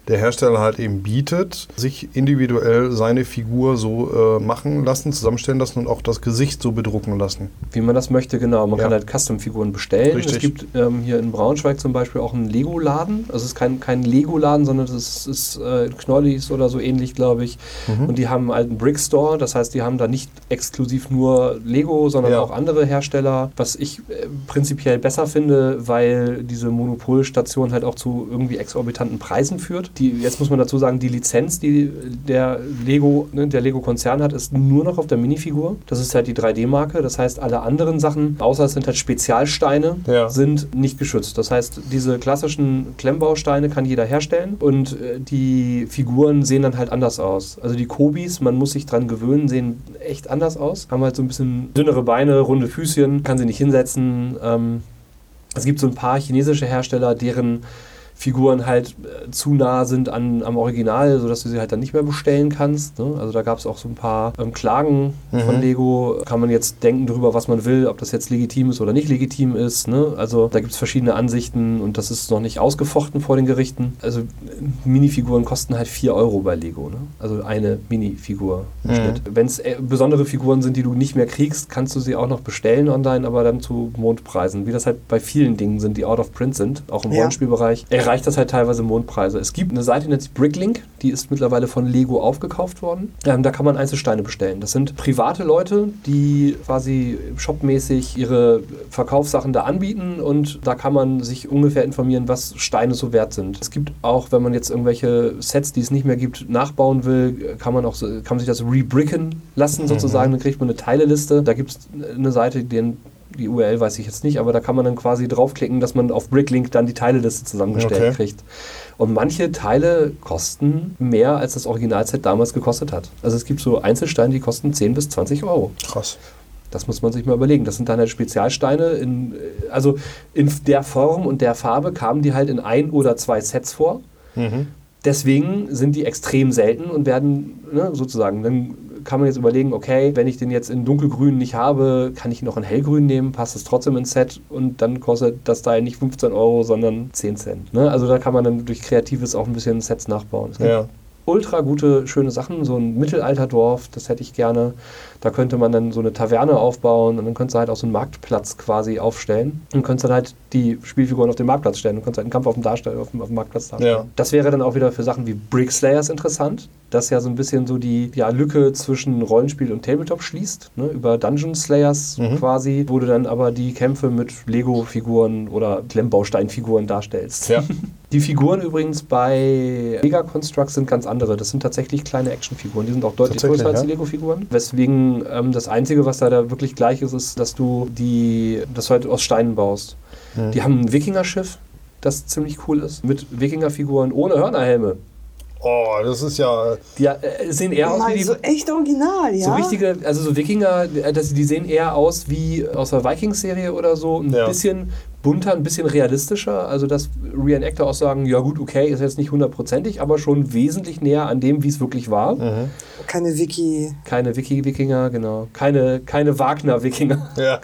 der Hersteller halt eben bietet, sich individuell seine Figur so äh, machen lassen, zusammenstellen lassen und auch das Gesicht so bedrucken lassen. Wie man das möchte, genau. Man Ja. kann halt Custom-Figuren bestellen. Richtig. Es gibt ähm, hier in Braunschweig zum Beispiel auch einen Lego-Laden. Also es ist kein, kein Lego-Laden, sondern es ist äh, Knollis oder so ähnlich, glaube ich. Mhm. Und die haben einen alten Brick-Store. Das heißt, die haben da nicht exklusiv nur Lego, sondern Ja. auch andere Hersteller. Was ich äh, prinzipiell besser finde, weil diese Monopolstation halt auch zu irgendwie exorbitanten Preisen führt. Die, jetzt muss man dazu sagen, die Lizenz, die der Lego, ne, der Lego-Konzern hat, ist nur noch auf der Minifigur. Das ist halt die drei D-Marke. Das heißt, alle anderen Sachen, außer es sind halt Spezialsteine, Ja. sind nicht geschützt. Das heißt, diese klassischen Klemmbausteine kann jeder herstellen und äh, die Figuren sehen dann halt anders aus. Also die Kobis, man muss sich dran gewöhnen, sehen echt anders aus. Haben halt so ein bisschen dünnere Beine, runde Füßchen, kann sie nicht hinsetzen. Ähm, es gibt so ein paar chinesische Hersteller, deren Figuren halt äh, zu nah sind an, am Original, sodass du sie halt dann nicht mehr bestellen kannst. Ne? Also da gab es auch so ein paar ähm, Klagen Mhm. von Lego. Kann man jetzt denken darüber, was man will, ob das jetzt legitim ist oder nicht legitim ist. Ne? Also da gibt es verschiedene Ansichten und das ist noch nicht ausgefochten vor den Gerichten. Also äh, Minifiguren kosten halt vier Euro bei Lego. Ne? Also eine Minifigur im Mhm. Schnitt. Wenn es äh, besondere Figuren sind, die du nicht mehr kriegst, kannst du sie auch noch bestellen online, aber dann zu Mondpreisen. Wie das halt bei vielen Dingen sind, die out of print sind, auch im Ja. Rollenspielbereich. erreicht das halt teilweise Mondpreise. Es gibt eine Seite, die nennt sich Bricklink, die ist mittlerweile von Lego aufgekauft worden. Ähm, da kann man Einzelsteine bestellen. Das sind private Leute, die quasi shopmäßig ihre Verkaufssachen da anbieten und da kann man sich ungefähr informieren, was Steine so wert sind. Es gibt auch, wenn man jetzt irgendwelche Sets, die es nicht mehr gibt, nachbauen will, kann man auch so, kann man sich das rebricken lassen sozusagen, dann kriegt man eine Teileliste. Da gibt es eine Seite, die Die U R L weiß ich jetzt nicht, aber da kann man dann quasi draufklicken, dass man auf Bricklink dann die Teileliste zusammengestellt Okay. kriegt. Und manche Teile kosten mehr, als das Originalset damals gekostet hat. Also es gibt so Einzelsteine, die kosten zehn bis zwanzig Euro. Krass. Das muss man sich mal überlegen. Das sind dann halt Spezialsteine. In, also in der Form und der Farbe kamen die halt in ein oder zwei Sets vor. Mhm. Deswegen sind die extrem selten und werden, ne, sozusagen, dann kann man jetzt überlegen, okay, wenn ich den jetzt in dunkelgrün nicht habe, kann ich ihn auch in hellgrün nehmen, passt es trotzdem ins Set und dann kostet das Teil nicht fünfzehn Euro, sondern zehn Cent. Ne? Also da kann man dann durch Kreatives auch ein bisschen Sets nachbauen. Es gibt Ja. ultra gute, schöne Sachen, so ein Mittelalterdorf, das hätte ich gerne. Da könnte man dann so eine Taverne aufbauen und dann könntest du halt auch so einen Marktplatz quasi aufstellen und könntest dann halt die Spielfiguren auf den Marktplatz stellen und könntest halt einen Kampf auf dem, Darstell auf dem, auf dem Marktplatz darstellen. Ja. Das wäre dann auch wieder für Sachen wie Brickslayers interessant, das ja so ein bisschen so die ja, Lücke zwischen Rollenspiel und Tabletop schließt, ne, über Dungeon Slayers Mhm. quasi, wo du dann aber die Kämpfe mit Lego-Figuren oder Klemmbausteinfiguren darstellst. Ja. Die Figuren übrigens bei Mega Constructs sind ganz andere. Das sind tatsächlich kleine Actionfiguren. Die sind auch deutlich Tatsächlich, größer als die ja? Lego-Figuren. Weswegen ähm, das Einzige, was da, da wirklich gleich ist, ist, dass du die, das halt aus Steinen baust. Mhm. Die haben ein Wikinger-Schiff, das ziemlich cool ist, mit Wikinger-Figuren ohne Hörnerhelme. Oh, das ist ja. Die äh, sehen eher aus Mal wie die... so echt original, ja? So richtige, also so Wikinger, äh, das, die sehen eher aus wie aus der Vikings-Serie oder so. Ein Ja. bisschen bunter, ein bisschen realistischer. Also dass Reenactor auch sagen, ja gut, okay, ist jetzt nicht hundertprozentig, aber schon wesentlich näher an dem, wie es wirklich war. Mhm. Keine Wiki. Keine Wiki-Wikinger, genau. Keine, keine Wagner-Wikinger. Ja.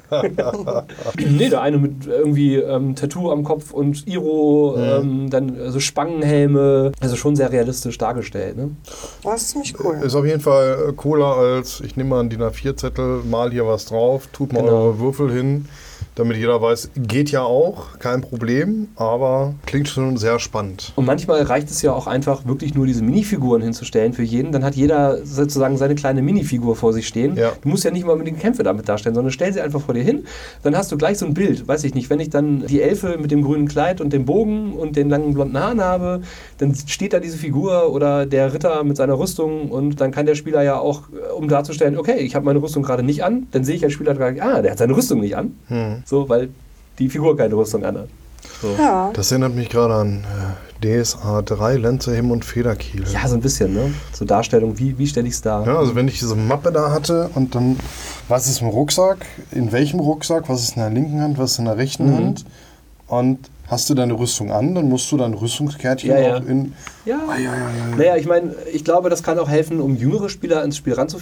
Nee, der eine mit irgendwie ähm, Tattoo am Kopf und Iro, Mhm. ähm, dann also Spangenhelme. Also schon sehr realistisch dargestellt. Ne? Das ist ziemlich cool. Ist auf jeden Fall cooler als, ich nehme mal einen D I N A vier Zettel, mal hier was drauf, tut mal Genau. eure Würfel hin, damit jeder weiß, geht ja auch, kein Problem, aber klingt schon sehr spannend. Und manchmal reicht es ja auch einfach, wirklich nur diese Minifiguren hinzustellen für jeden. Dann hat jeder sozusagen seine kleine Minifigur vor sich stehen. Ja. Du musst ja nicht mal unbedingt Kämpfe damit darstellen, sondern stell sie einfach vor dir hin. Dann hast du gleich so ein Bild. Weiß ich nicht, wenn ich dann die Elfe mit dem grünen Kleid und dem Bogen und den langen blonden Haaren habe, dann steht da diese Figur oder der Ritter mit seiner Rüstung und dann kann der Spieler ja auch, um darzustellen, okay, ich habe meine Rüstung gerade nicht an, dann sehe ich als Spieler gleich, ah, der hat seine Rüstung nicht an. Hm. So, weil die Figur keine Rüstung anhat. So. Ja. Das erinnert mich gerade an äh, D S A drei, Lenze, Himm und Federkiel. Ja, so ein bisschen, ne? So Darstellung, wie, wie stelle ich es dar? Ja, also wenn ich diese Mappe da hatte und dann, was ist im Rucksack, in welchem Rucksack, was ist in der linken Hand, was ist in der rechten Mhm. Hand und hast du deine Rüstung an, dann musst du dein Rüstungskärtchen Ja, ja. auch in... Ja. Ah, ja, ja, ja, ja. Naja, ich meine, ich glaube, das kann auch helfen, um jüngere Spieler ins Spiel ranzuführen.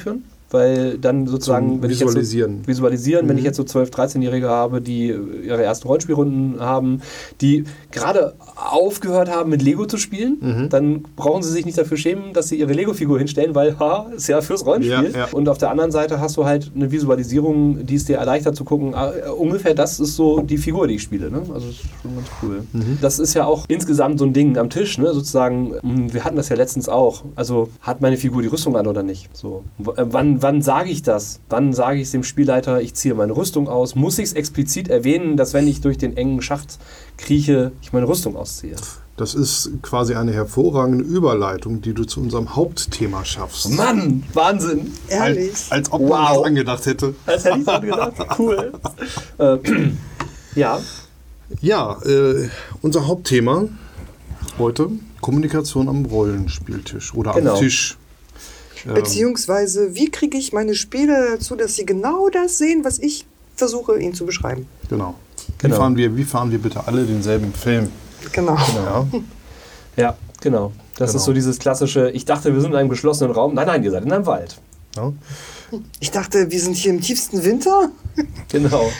weil dann sozusagen Zum wenn ich jetzt Visualisieren. so, visualisieren, Mhm. wenn ich jetzt so zwölf-, dreizehnjährige habe, die ihre ersten Rollenspielrunden haben, die gerade aufgehört haben mit Lego zu spielen, Mhm. dann brauchen sie sich nicht dafür schämen, dass sie ihre Lego-Figur hinstellen, weil haha, ist ja fürs Rollenspiel. Ja, ja. Und auf der anderen Seite hast du halt eine Visualisierung, die es dir erleichtert zu gucken, ah, ungefähr das ist so die Figur, die ich spiele. Ne? Also das ist schon ganz cool. Mhm. Das ist ja auch insgesamt so ein Ding am Tisch, ne? Sozusagen, mh, wir hatten das ja letztens auch. Also hat meine Figur die Rüstung an oder nicht? So. W äh, wann wann sage ich das? Wann sage ich es dem Spielleiter, ich ziehe meine Rüstung aus? Muss ich es explizit erwähnen, dass wenn ich durch den engen Schacht krieche, ich meine Rüstung ausziehe? Das ist quasi eine hervorragende Überleitung, die du zu unserem Hauptthema schaffst. Mann, Wahnsinn! Ehrlich. Als, als ob Wow. man das angedacht hätte. Das hätte ich so gedacht. Cool. äh, ja, Ja, äh, unser Hauptthema heute, Kommunikation am Rollenspieltisch oder Genau. am Tisch. Ähm, Beziehungsweise, wie kriege ich meine Spieler dazu, dass sie genau das sehen, was ich versuche, ihnen zu beschreiben? Genau. Genau. Wie, fahren wir, wie fahren wir bitte alle denselben Film? Genau. Ja, ja, genau. Das Genau. ist so dieses klassische, ich dachte, wir sind in einem geschlossenen Raum. Nein, nein, ihr seid in einem Wald. ja, Ich dachte, wir sind hier im tiefsten Winter. Genau,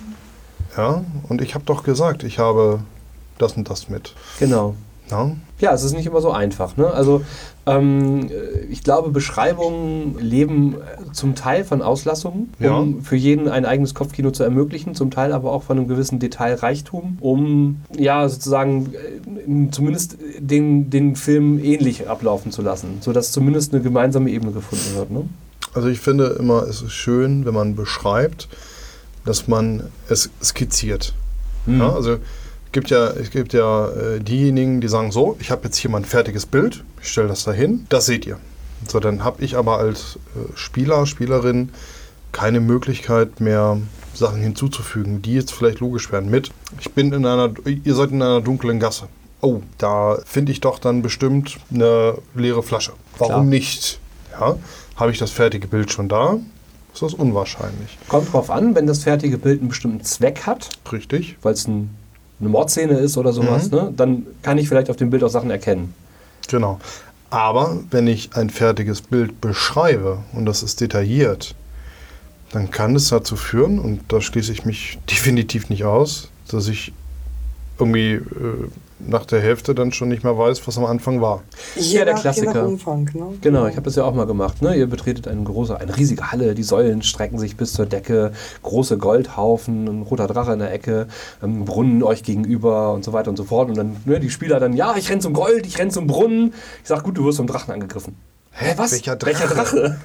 ja. Und ich habe doch gesagt, ich habe das und das mit. genau. Ja, Ja, es ist nicht immer so einfach. Ne? Also ähm, ich glaube, Beschreibungen leben äh, zum Teil von Auslassungen, um Ja. für jeden ein eigenes Kopfkino zu ermöglichen, zum Teil aber auch von einem gewissen Detailreichtum, um ja sozusagen äh, zumindest den, den Film ähnlich ablaufen zu lassen, sodass zumindest eine gemeinsame Ebene gefunden wird. Ne? also ich finde immer, es ist schön, wenn man beschreibt, dass man es skizziert. Mhm. Ja, also es gibt ja, es gibt ja äh, diejenigen, die sagen so, ich habe jetzt hier mein fertiges Bild, ich stelle das dahin, das seht ihr. So, dann habe ich aber als äh, Spieler, Spielerin keine Möglichkeit mehr, Sachen hinzuzufügen, die jetzt vielleicht logisch werden mit. Ich bin in einer, ihr seid in einer dunklen Gasse. Oh, da finde ich doch dann bestimmt eine leere Flasche. Warum Klar. nicht? Ja, habe ich das fertige Bild schon da? Ist das unwahrscheinlich. Kommt drauf an, wenn das fertige Bild einen bestimmten Zweck hat, Richtig? weil es ein, eine Mordszene ist oder sowas, Mhm. ne? Dann kann ich vielleicht auf dem Bild auch Sachen erkennen. Genau. Aber wenn ich ein fertiges Bild beschreibe und das ist detailliert, dann kann es dazu führen, und da schließe ich mich definitiv nicht aus, dass ich irgendwie äh, nach der Hälfte dann schon nicht mehr weiß, was am Anfang war. Je der nach- Klassiker. Je nach Umfang, ne? Genau, ich habe das ja auch mal gemacht. Ne? Ihr betretet eine große, eine riesige Halle, die Säulen strecken sich bis zur Decke, große Goldhaufen, ein roter Drache in der Ecke, ein Brunnen euch gegenüber und so weiter und so fort. Und dann ne, die Spieler dann, ja, ich renn zum Gold, ich renn zum Brunnen. Ich sag, gut, du wirst vom Drachen angegriffen. Hä, was? Welcher Welcher Drache?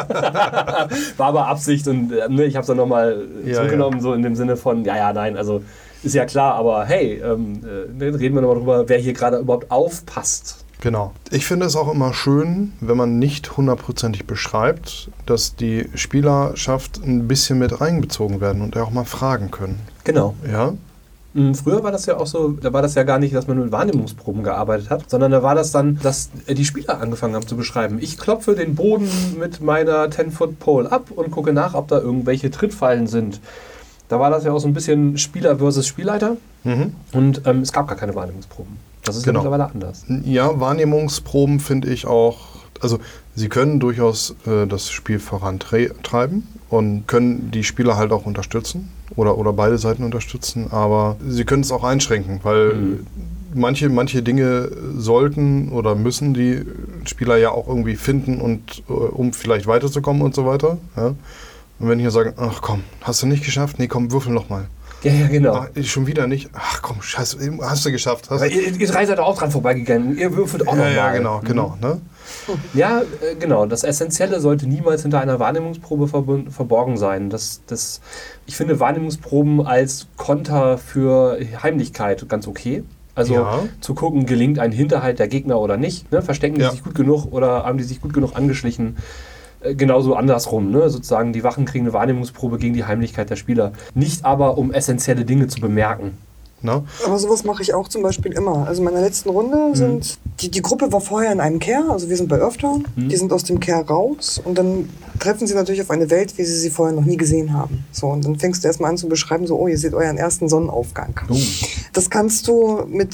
War aber Absicht und äh, ne, ich habe es dann nochmal Ja, zurückgenommen, so in dem Sinne von, ja, ja, nein, also ist ja klar, aber hey, ähm, äh, reden wir nochmal drüber, wer hier gerade überhaupt aufpasst. Genau. Ich finde es auch immer schön, wenn man nicht hundertprozentig beschreibt, dass die Spielerschaft ein bisschen mit einbezogen werden und auch mal fragen können. Genau. Ja? Mm, Früher war das ja auch so, da war das ja gar nicht, dass man mit Wahrnehmungsproben gearbeitet hat, sondern da war das dann, dass die Spieler angefangen haben zu beschreiben. Ich klopfe den Boden mit meiner ten-Foot-Pole ab und gucke nach, ob da irgendwelche Trittfallen sind. Da war das ja auch so ein bisschen Spieler versus Spielleiter Mhm. und ähm, es gab gar keine Wahrnehmungsproben. Das ist Genau. ja mittlerweile anders. Ja, Wahrnehmungsproben finde ich auch, also sie können durchaus äh, das Spiel vorantreiben und können die Spieler halt auch unterstützen oder, oder beide Seiten unterstützen, aber sie können es auch einschränken, weil Mhm. manche, manche Dinge sollten oder müssen die Spieler ja auch irgendwie finden, und äh, um vielleicht weiterzukommen und so weiter. Ja? Und wenn ich hier sage, ach komm, hast du nicht geschafft? Nee, komm, würfel nochmal. Ja, ja, genau. Ah, schon wieder nicht? Ach komm, scheiße, hast du geschafft. Hast Aber ihr, ihr drei seid auch dran vorbeigegangen. Ihr würfelt auch ja, noch ja, mal. genau, Mhm. genau. Ne? Ja, äh, genau. Das Essentielle sollte niemals hinter einer Wahrnehmungsprobe verbun- verborgen sein. Das, das, ich finde Wahrnehmungsproben als Konter für Heimlichkeit ganz okay. Also Ja. zu gucken, gelingt ein Hinterhalt der Gegner oder nicht. Ne? Verstecken die Ja. sich gut genug oder haben die sich gut genug angeschlichen? Äh, Genauso andersrum. Ne? Sozusagen die Wachen kriegen eine Wahrnehmungsprobe gegen die Heimlichkeit der Spieler. Nicht aber, um essentielle Dinge zu bemerken. Na? Aber sowas mache ich auch zum Beispiel immer. Also in meiner letzten Runde sind, die, die Gruppe war vorher in einem Care, also wir sind bei Earthtown, Mhm. die sind aus dem Care raus und dann treffen sie natürlich auf eine Welt, wie sie sie vorher noch nie gesehen haben. So, und dann fängst du erstmal an zu beschreiben, so, oh, ihr seht euren ersten Sonnenaufgang. Oh. Das kannst du mit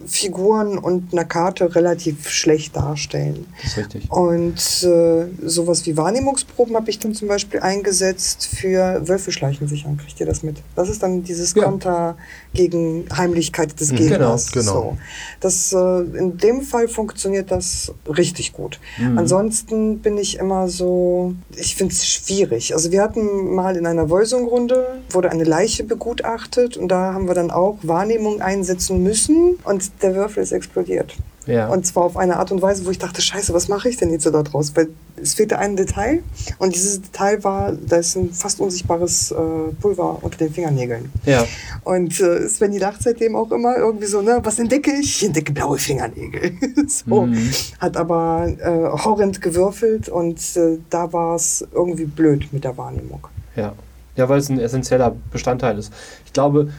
Figuren und einer Karte relativ schlecht darstellen. Das ist richtig. Und äh, sowas wie Wahrnehmungsproben habe ich dann zum Beispiel eingesetzt für Wölfe schleichen sich an. Kriegt ihr das mit? Das ist dann dieses Ja. Konter gegen Heimlichkeit des Mhm, Gegners. genau, genau. So. Das, äh, in dem Fall funktioniert das richtig gut. Mhm. Ansonsten bin ich immer so, ich finde es schwierig. Also wir hatten mal in einer Wolsung-Runde, wurde eine Leiche begutachtet und da haben wir dann auch Wahrnehmung einsetzen müssen und der Würfel ist explodiert. Ja. Und zwar auf eine Art und Weise, wo ich dachte, scheiße, was mache ich denn jetzt so da draus? Weil es fehlte ein Detail und dieses Detail war, da ist ein fast unsichtbares äh, Pulver unter den Fingernägeln. Ja. Und äh, Svenny lacht seitdem auch immer irgendwie so, ne, was entdecke ich? Ich entdecke blaue Fingernägel. so. Mhm. Hat aber äh, horrend gewürfelt und äh, da war es irgendwie blöd mit der Wahrnehmung. Ja. Ja, weil es ein essentieller Bestandteil ist. Ich glaube,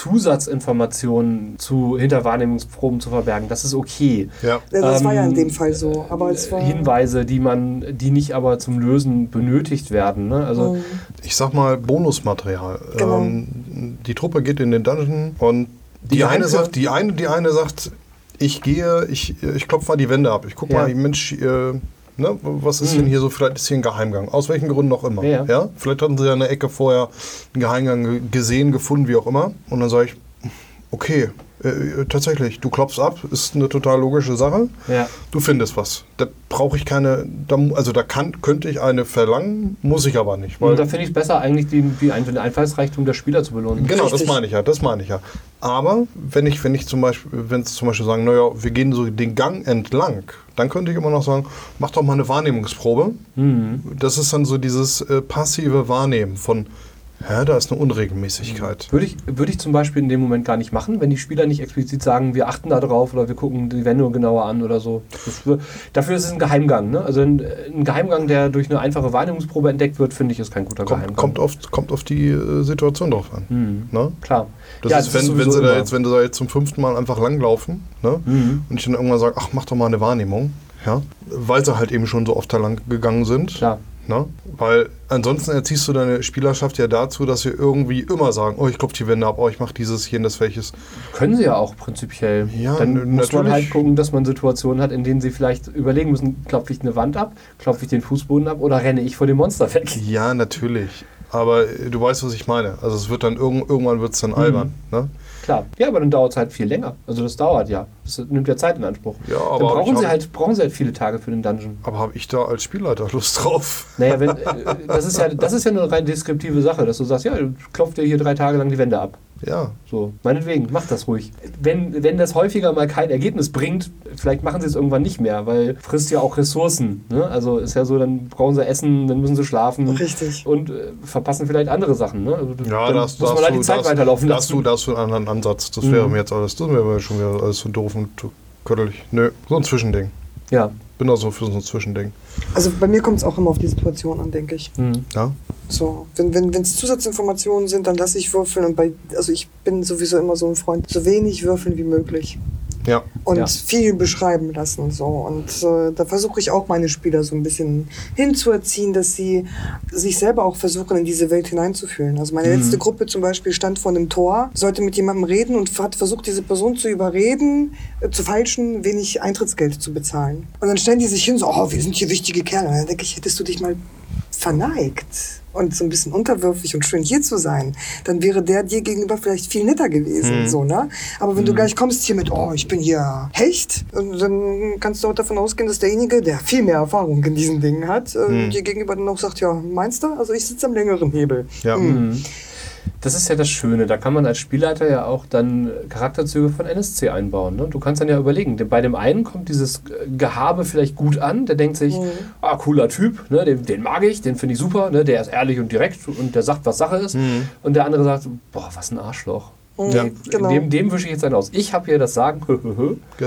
Zusatzinformationen zu hinter Wahrnehmungsproben zu verbergen, das ist okay. Ja. Ja, das Ähm, war ja in dem Fall so. Aber es war Hinweise, die man, die nicht aber zum Lösen benötigt werden. Ne? Also Mhm. Ich sag mal Bonusmaterial. Genau. Ähm, die Truppe geht in den Dungeon und die, Die eine Geheimtür- sagt, die eine, die eine sagt, ich gehe, ich, ich klopfe mal die Wände ab. Ich guck Ja. mal, Mensch, äh, ne, was ist Mhm. denn hier so? Vielleicht ist hier ein Geheimgang. Aus welchen Gründen auch immer. Ja, ja. Vielleicht hatten sie ja in der Ecke vorher einen Geheimgang ge- gesehen, gefunden, wie auch immer. Und dann sage ich, okay, äh, tatsächlich, du klopfst ab, ist eine total logische Sache. ja. Du findest was. Da brauche ich keine, da, mu- also da kann, könnte ich eine verlangen, muss ich aber nicht. Weil, Und da finde ich es besser, eigentlich die, die Ein- den Einfallsreichtum der Spieler zu belohnen. genau, das Richtig. meine ich ja, das meine ich ja. Aber wenn ich, wenn ich zum Beispiel, wenn es zum Beispiel sagen, naja, wir gehen so den Gang entlang, dann könnte ich immer noch sagen, mach doch mal eine Wahrnehmungsprobe. Mhm. Das ist dann so dieses äh, passive Wahrnehmen von, ja, da ist eine Unregelmäßigkeit. Würde ich, würde ich zum Beispiel in dem Moment gar nicht machen, wenn die Spieler nicht explizit sagen, wir achten da drauf oder wir gucken die Wände genauer an oder so. Das, wür- dafür ist es ein Geheimgang. Ne? Also ein, ein Geheimgang, der durch eine einfache Wahrnehmungsprobe entdeckt wird, finde ich, ist kein guter Kommt, Geheimgang. kommt, oft, kommt auf die äh, Situation drauf an. Mhm. Ne? Klar. Das Ja, ist, wenn, wenn, sowieso sie da immer. jetzt, wenn sie da jetzt zum fünften Mal einfach langlaufen, ne? Mhm. Und ich dann irgendwann sage, ach, mach doch mal eine Wahrnehmung, ja? Weil sie halt eben schon so oft da lang gegangen sind. Klar. Ne? Weil ansonsten erziehst du deine Spielerschaft ja dazu, dass sie irgendwie immer sagen, oh, ich klopfe die Wände ab, oh, ich mache dieses, jenes, welches. Können sie ja auch prinzipiell. Ja, Dann n- muss man natürlich. halt gucken, dass man Situationen hat, in denen sie vielleicht überlegen müssen, klopfe ich eine Wand ab, klopfe ich den Fußboden ab oder renne ich vor dem Monster weg. Ja, natürlich. Aber äh, du weißt, was ich meine. Also es wird dann irgend, irgendwann wird es dann albern. Ne? Klar. Ja, aber dann dauert es halt viel länger. Also das dauert ja. Das nimmt ja Zeit in Anspruch. Ja, aber dann brauchen ich sie, hab- halt, brauchen sie halt viele Tage für den Dungeon. Aber habe ich da als Spielleiter Lust drauf? Naja, wenn, äh, das, ist ja, das ist ja eine rein deskriptive Sache, dass du sagst, ja, du klopfst dir hier drei Tage lang die Wände ab. Ja. So, meinetwegen, mach das ruhig. Wenn, wenn das häufiger mal kein Ergebnis bringt, vielleicht machen sie es irgendwann nicht mehr, weil frisst ja auch Ressourcen. Ne? Also ist ja so, dann brauchen sie Essen, dann müssen sie schlafen. Richtig. Und äh, verpassen vielleicht andere Sachen. Ne? Also, Ja, dann das, muss das man halt du, die Zeit das, weiterlaufen das, lassen. du, das du einen anderen Ansatz. Das wäre Mhm. mir jetzt alles, das wäre mir schon wieder alles so doof und köttelig. Nö, so ein Zwischending. Ja. Bin da so für so ein Zwischending. Also bei mir kommt es auch immer auf die Situation an, denke ich. Mhm. Ja? So, wenn es wenn, wenn's Zusatzinformationen sind, dann lasse ich würfeln. Und bei, also ich bin sowieso immer so ein Freund, so wenig würfeln wie möglich. Ja. Und Ja. viel beschreiben lassen und so. Und äh, da versuche ich auch meine Spieler so ein bisschen hinzuerziehen, dass sie sich selber auch versuchen, in diese Welt hineinzufühlen. Also meine Mhm. letzte Gruppe zum Beispiel stand vor einem Tor, sollte mit jemandem reden und hat versucht, diese Person zu überreden, äh, zu falschen, wenig Eintrittsgeld zu bezahlen. Und dann stellen die sich hin, so, oh, wir sind hier wichtige Kerle. Und dann denke ich, hättest du dich mal verneigt und so ein bisschen unterwürfig und schön hier zu sein, dann wäre der dir gegenüber vielleicht viel netter gewesen. Mhm. So, ne? Aber wenn du gleich kommst hier mit, oh, ich bin hier Hecht, und dann kannst du auch davon ausgehen, dass derjenige, der viel mehr Erfahrung in diesen Dingen hat, äh, Mhm. dir gegenüber dann auch sagt, ja, meinst du? Also ich sitze am längeren Hebel. Ja. Mhm. Mhm. Das ist ja das Schöne. Da kann man als Spielleiter ja auch dann Charakterzüge von N S C einbauen. Ne? Du kannst dann ja überlegen, bei dem einen kommt dieses Gehabe vielleicht gut an. Der denkt sich, Mhm. ah, cooler Typ, ne? den, den mag ich, den finde ich super. Ne? Der ist ehrlich und direkt und der sagt, was Sache ist. Mhm. Und der andere sagt, boah, was ein Arschloch. Mhm, Ja. genau. Dem, dem wische ich jetzt einen aus. Ich habe hier das Sagen. Genau.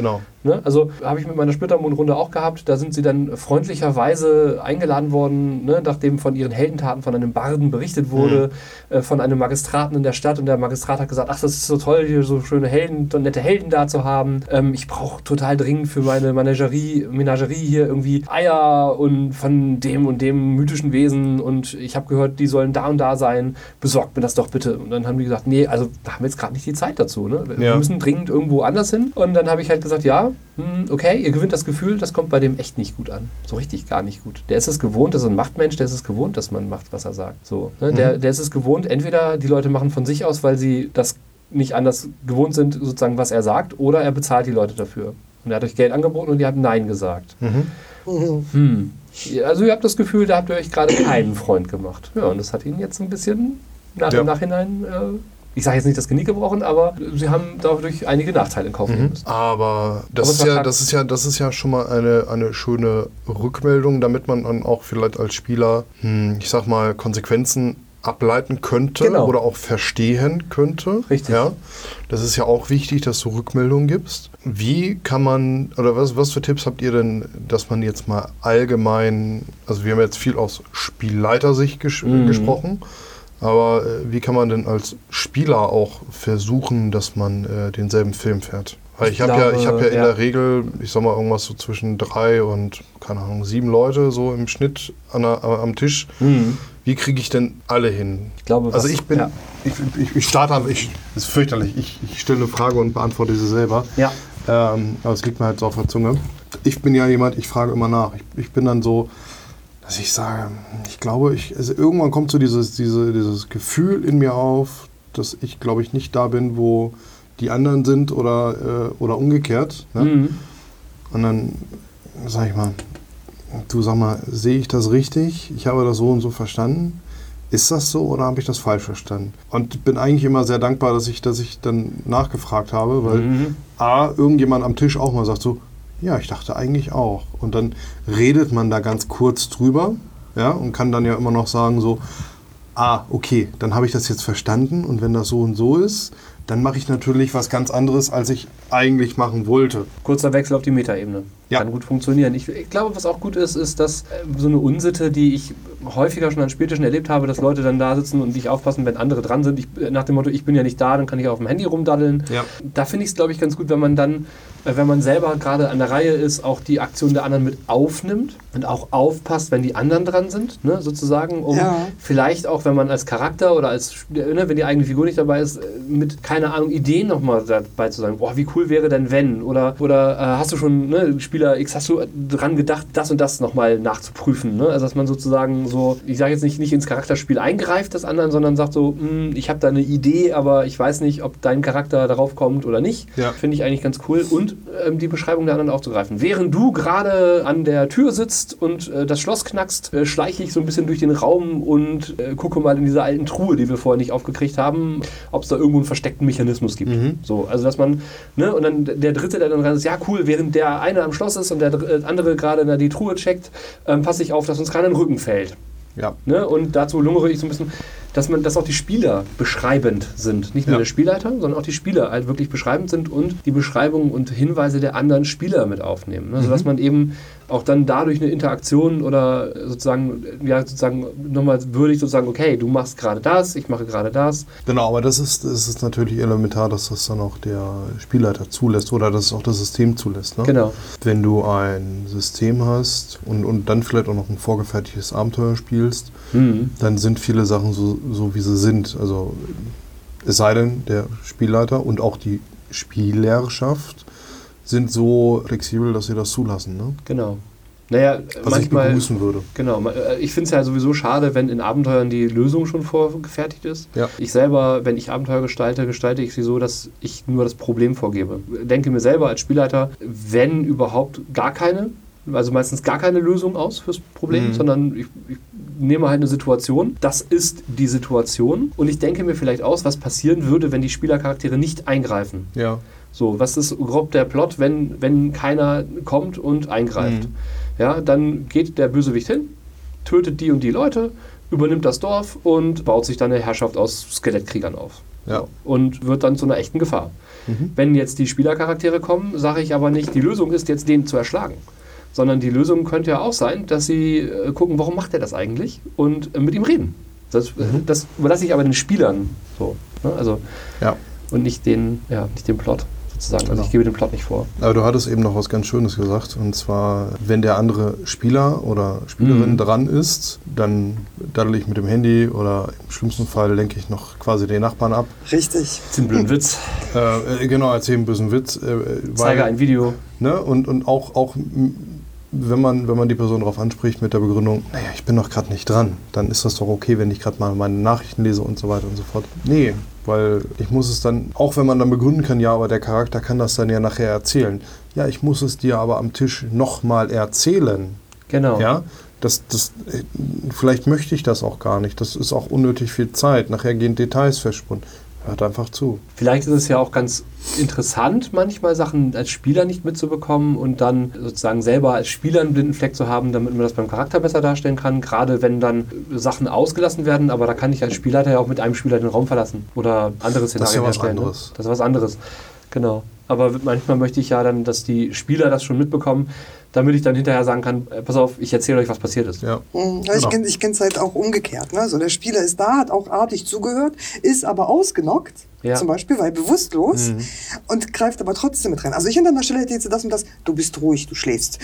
Ne? Also habe ich mit meiner Splittermond-Runde auch gehabt. Da sind sie dann freundlicherweise eingeladen worden, ne? Nachdem von ihren Heldentaten von einem Barden berichtet wurde, mhm. äh, von einem Magistraten in der Stadt. Und der Magistrat hat gesagt, ach, das ist so toll, hier so schöne Helden, so nette Helden da zu haben. Ähm, ich brauche total dringend für meine Menagerie, Menagerie hier irgendwie Eier und von dem und dem mythischen Wesen. Und ich habe gehört, die sollen da und da sein. Besorgt mir das doch bitte. Und dann haben die gesagt, nee, also da haben wir jetzt gerade nicht die Zeit dazu. Ne? Wir ja. müssen dringend irgendwo anders hin. Und dann habe ich halt gesagt, ja, okay, ihr gewinnt das Gefühl, das kommt bei dem echt nicht gut an. So richtig gar nicht gut. Der ist es gewohnt, das ist ein Machtmensch, der ist es gewohnt, dass man macht, was er sagt. So, ne? mhm. der, der ist es gewohnt, entweder die Leute machen von sich aus, weil sie das nicht anders gewohnt sind, sozusagen, was er sagt, oder er bezahlt die Leute dafür. Und er hat euch Geld angeboten und ihr habt Nein gesagt. Mhm. Mhm. Hm. Also ihr habt das Gefühl, da habt ihr euch gerade keinen Freund gemacht. Ja, und das hat ihn jetzt ein bisschen nach ja. im Nachhinein... Äh, ich sage jetzt nicht das Genick gebrochen, aber sie haben dadurch einige Nachteile in Kauf nehmen müssen. Mhm. Aber, das, aber ist ja, das, ist ja, das ist ja schon mal eine, eine schöne Rückmeldung, damit man dann auch vielleicht als Spieler, hm, ich sag mal, Konsequenzen ableiten könnte genau. oder auch verstehen könnte. Richtig. Ja? Das ist ja auch wichtig, dass du Rückmeldungen gibst. Wie kann man, oder was, was für Tipps habt ihr denn, dass man jetzt mal allgemein, also wir haben jetzt viel aus Spielleitersicht ges- mhm. gesprochen, aber äh, wie kann man denn als Spieler auch versuchen, dass man äh, denselben Film fährt? Weil ich, ich habe ja, ich hab ja in ja. der Regel, ich sag mal, irgendwas so zwischen drei und, keine Ahnung, sieben Leute so im Schnitt an der, am Tisch. Mhm. Wie kriege ich denn alle hin? Ich glaube, also ich bin, ja. ich, ich, ich starte, ich, das ist fürchterlich, ich, ich stelle eine Frage und beantworte sie selber. Ja. Ähm, aber es liegt mir halt so auf der Zunge. Ich bin ja jemand, ich frage immer nach. Ich, ich bin dann so, dass ich sage, ich glaube, ich, also irgendwann kommt so dieses, diese, dieses Gefühl in mir auf, dass ich, glaube ich, nicht da bin, wo die anderen sind oder, äh, oder umgekehrt. Ne? Mhm. Und dann sage ich mal, du sag mal, sehe ich das richtig? Ich habe das so und so verstanden. Ist das so oder habe ich das falsch verstanden? Und bin eigentlich immer sehr dankbar, dass ich, dass ich dann nachgefragt habe, weil mhm. A, irgendjemand am Tisch auch mal sagt so, ja, ich dachte eigentlich auch. Und dann redet man da ganz kurz drüber, ja, und kann dann ja immer noch sagen so, ah, okay, dann habe ich das jetzt verstanden und wenn das so und so ist, dann mache ich natürlich was ganz anderes, als ich eigentlich machen wollte. Kurzer Wechsel auf die Metaebene. Ja. Kann gut funktionieren. Ich, ich glaube, was auch gut ist, ist, dass äh, so eine Unsitte, die ich häufiger schon an Spieltischen erlebt habe, dass Leute dann da sitzen und nicht aufpassen, wenn andere dran sind. Ich, nach dem Motto, ich bin ja nicht da, dann kann ich auf dem Handy rumdaddeln. Ja. Da finde ich es, glaube ich, ganz gut, wenn man dann, äh, wenn man selber gerade an der Reihe ist, auch die Aktion der anderen mit aufnimmt und auch aufpasst, wenn die anderen dran sind, ne, sozusagen, um ja. vielleicht auch, wenn man als Charakter oder als, ne, wenn die eigene Figur nicht dabei ist, mit, keine Ahnung, Ideen nochmal dabei zu sagen, boah, wie cool wäre denn wenn? Oder, oder äh, hast du schon, ne, Spieler X, hast du dran gedacht, das und das nochmal nachzuprüfen? Ne? Also, dass man sozusagen so, ich sage jetzt nicht, nicht ins Charakterspiel eingreift des anderen, sondern sagt so, ich habe da eine Idee, aber ich weiß nicht, ob dein Charakter darauf kommt oder nicht. Ja. Finde ich eigentlich ganz cool. Und ähm, die Beschreibung der anderen aufzugreifen. Während du gerade an der Tür sitzt und äh, das Schloss knackst, äh, schleiche ich so ein bisschen durch den Raum und äh, gucke mal in diese alten Truhe, die wir vorher nicht aufgekriegt haben, ob es da irgendwo einen versteckten Mechanismus gibt. Mhm. So, also, dass man, ne, und dann der Dritte, der dann rein ist, ja cool, während der eine am Schloss ist und der andere gerade die Truhe checkt, ähm, passe ich auf, dass uns keiner in den Rücken fällt. Ja. Ne? Und dazu lungere ich so ein bisschen, dass man, dass auch die Spieler beschreibend sind. Nicht nur ja. der Spielleiter, sondern auch die Spieler halt wirklich beschreibend sind und die Beschreibungen und Hinweise der anderen Spieler mit aufnehmen. Ne? Mhm. Sodass man eben auch dann dadurch eine Interaktion oder sozusagen, ja, sozusagen nochmal würdig sozusagen, okay, du machst gerade das, ich mache gerade das. Genau, aber das ist, das ist natürlich elementar, dass das dann auch der Spielleiter zulässt oder dass es auch das System zulässt. Ne? Genau. Wenn du ein System hast und, und dann vielleicht auch noch ein vorgefertigtes Abenteuer spielst, mhm. dann sind viele Sachen so, so, wie sie sind. Also es sei denn, der Spielleiter und auch die Spielerschaft sind so flexibel, dass sie das zulassen. Ne? Genau. Naja, was manchmal, ich begrüßen würde. Genau. Ich finde es ja sowieso schade, wenn in Abenteuern die Lösung schon vorgefertigt ist. Ja. Ich selber, wenn ich Abenteuer gestalte, gestalte ich sie so, dass ich nur das Problem vorgebe. Denke mir selber als Spielleiter, wenn überhaupt gar keine, also meistens gar keine Lösung aus fürs Problem, mhm. sondern ich, ich nehme halt eine Situation. Das ist die Situation. Und ich denke mir vielleicht aus, was passieren würde, wenn die Spielercharaktere nicht eingreifen. Ja. So, was ist grob der Plot, wenn, wenn keiner kommt und eingreift? Mhm. Ja, dann geht der Bösewicht hin, tötet die und die Leute, übernimmt das Dorf und baut sich dann eine Herrschaft aus Skelettkriegern auf. Ja. So. Und wird dann zu einer echten Gefahr. Mhm. Wenn jetzt die Spielercharaktere kommen, sage ich aber nicht, die Lösung ist jetzt, den zu erschlagen. Sondern die Lösung könnte ja auch sein, dass sie äh, gucken, warum macht er das eigentlich? Und äh, mit ihm reden. Das, mhm. das überlasse ich aber den Spielern so. Ne? Also, ja. Und nicht den, ja, nicht den Plot. Sozusagen. Also genau. Ich gebe den Plot nicht vor. Aber du hattest eben noch was ganz Schönes gesagt. Und zwar, wenn der andere Spieler oder Spielerin mhm. dran ist, dann daddel ich mit dem Handy oder im schlimmsten Fall lenke ich noch quasi den Nachbarn ab. Richtig. Das ist ein blöden Witz. Äh, genau, erzähl einen bösen Witz. Äh, Zeige ein Video. Ne, und und auch, auch wenn, man, wenn man die Person darauf anspricht mit der Begründung, naja, ich bin doch gerade nicht dran, dann ist das doch okay, wenn ich gerade mal meine Nachrichten lese und so weiter und so fort. Nee. Weil ich muss es dann, auch wenn man dann begründen kann, ja, aber der Charakter kann das dann ja nachher erzählen. Ja, ich muss es dir aber am Tisch nochmal erzählen. Genau. Ja, das, das, vielleicht möchte ich das auch gar nicht. Das ist auch unnötig viel Zeit. Nachher gehen Details verschwunden. Hört einfach zu. Vielleicht ist es ja auch ganz interessant, manchmal Sachen als Spieler nicht mitzubekommen und dann sozusagen selber als Spieler einen blinden Fleck zu haben, damit man das beim Charakter besser darstellen kann. Gerade wenn dann Sachen ausgelassen werden, aber da kann ich als Spielleiter ja auch mit einem Spieler den Raum verlassen oder andere Szenarien das ist ja was herstellen. Anderes. Ne? Das ist was anderes. Genau. Aber manchmal möchte ich ja dann, dass die Spieler das schon mitbekommen, damit ich dann hinterher sagen kann, pass auf, ich erzähle euch, was passiert ist. Ja. Mhm. Ja, ich kenne ich kenne es halt auch umgekehrt. Ne? Also der Spieler ist da, hat auch artig zugehört, ist aber ausgenockt, ja. zum Beispiel, weil bewusstlos mhm. und greift aber trotzdem mit rein. Also ich an deiner Stelle hätte jetzt das und das, du bist ruhig, du schläfst.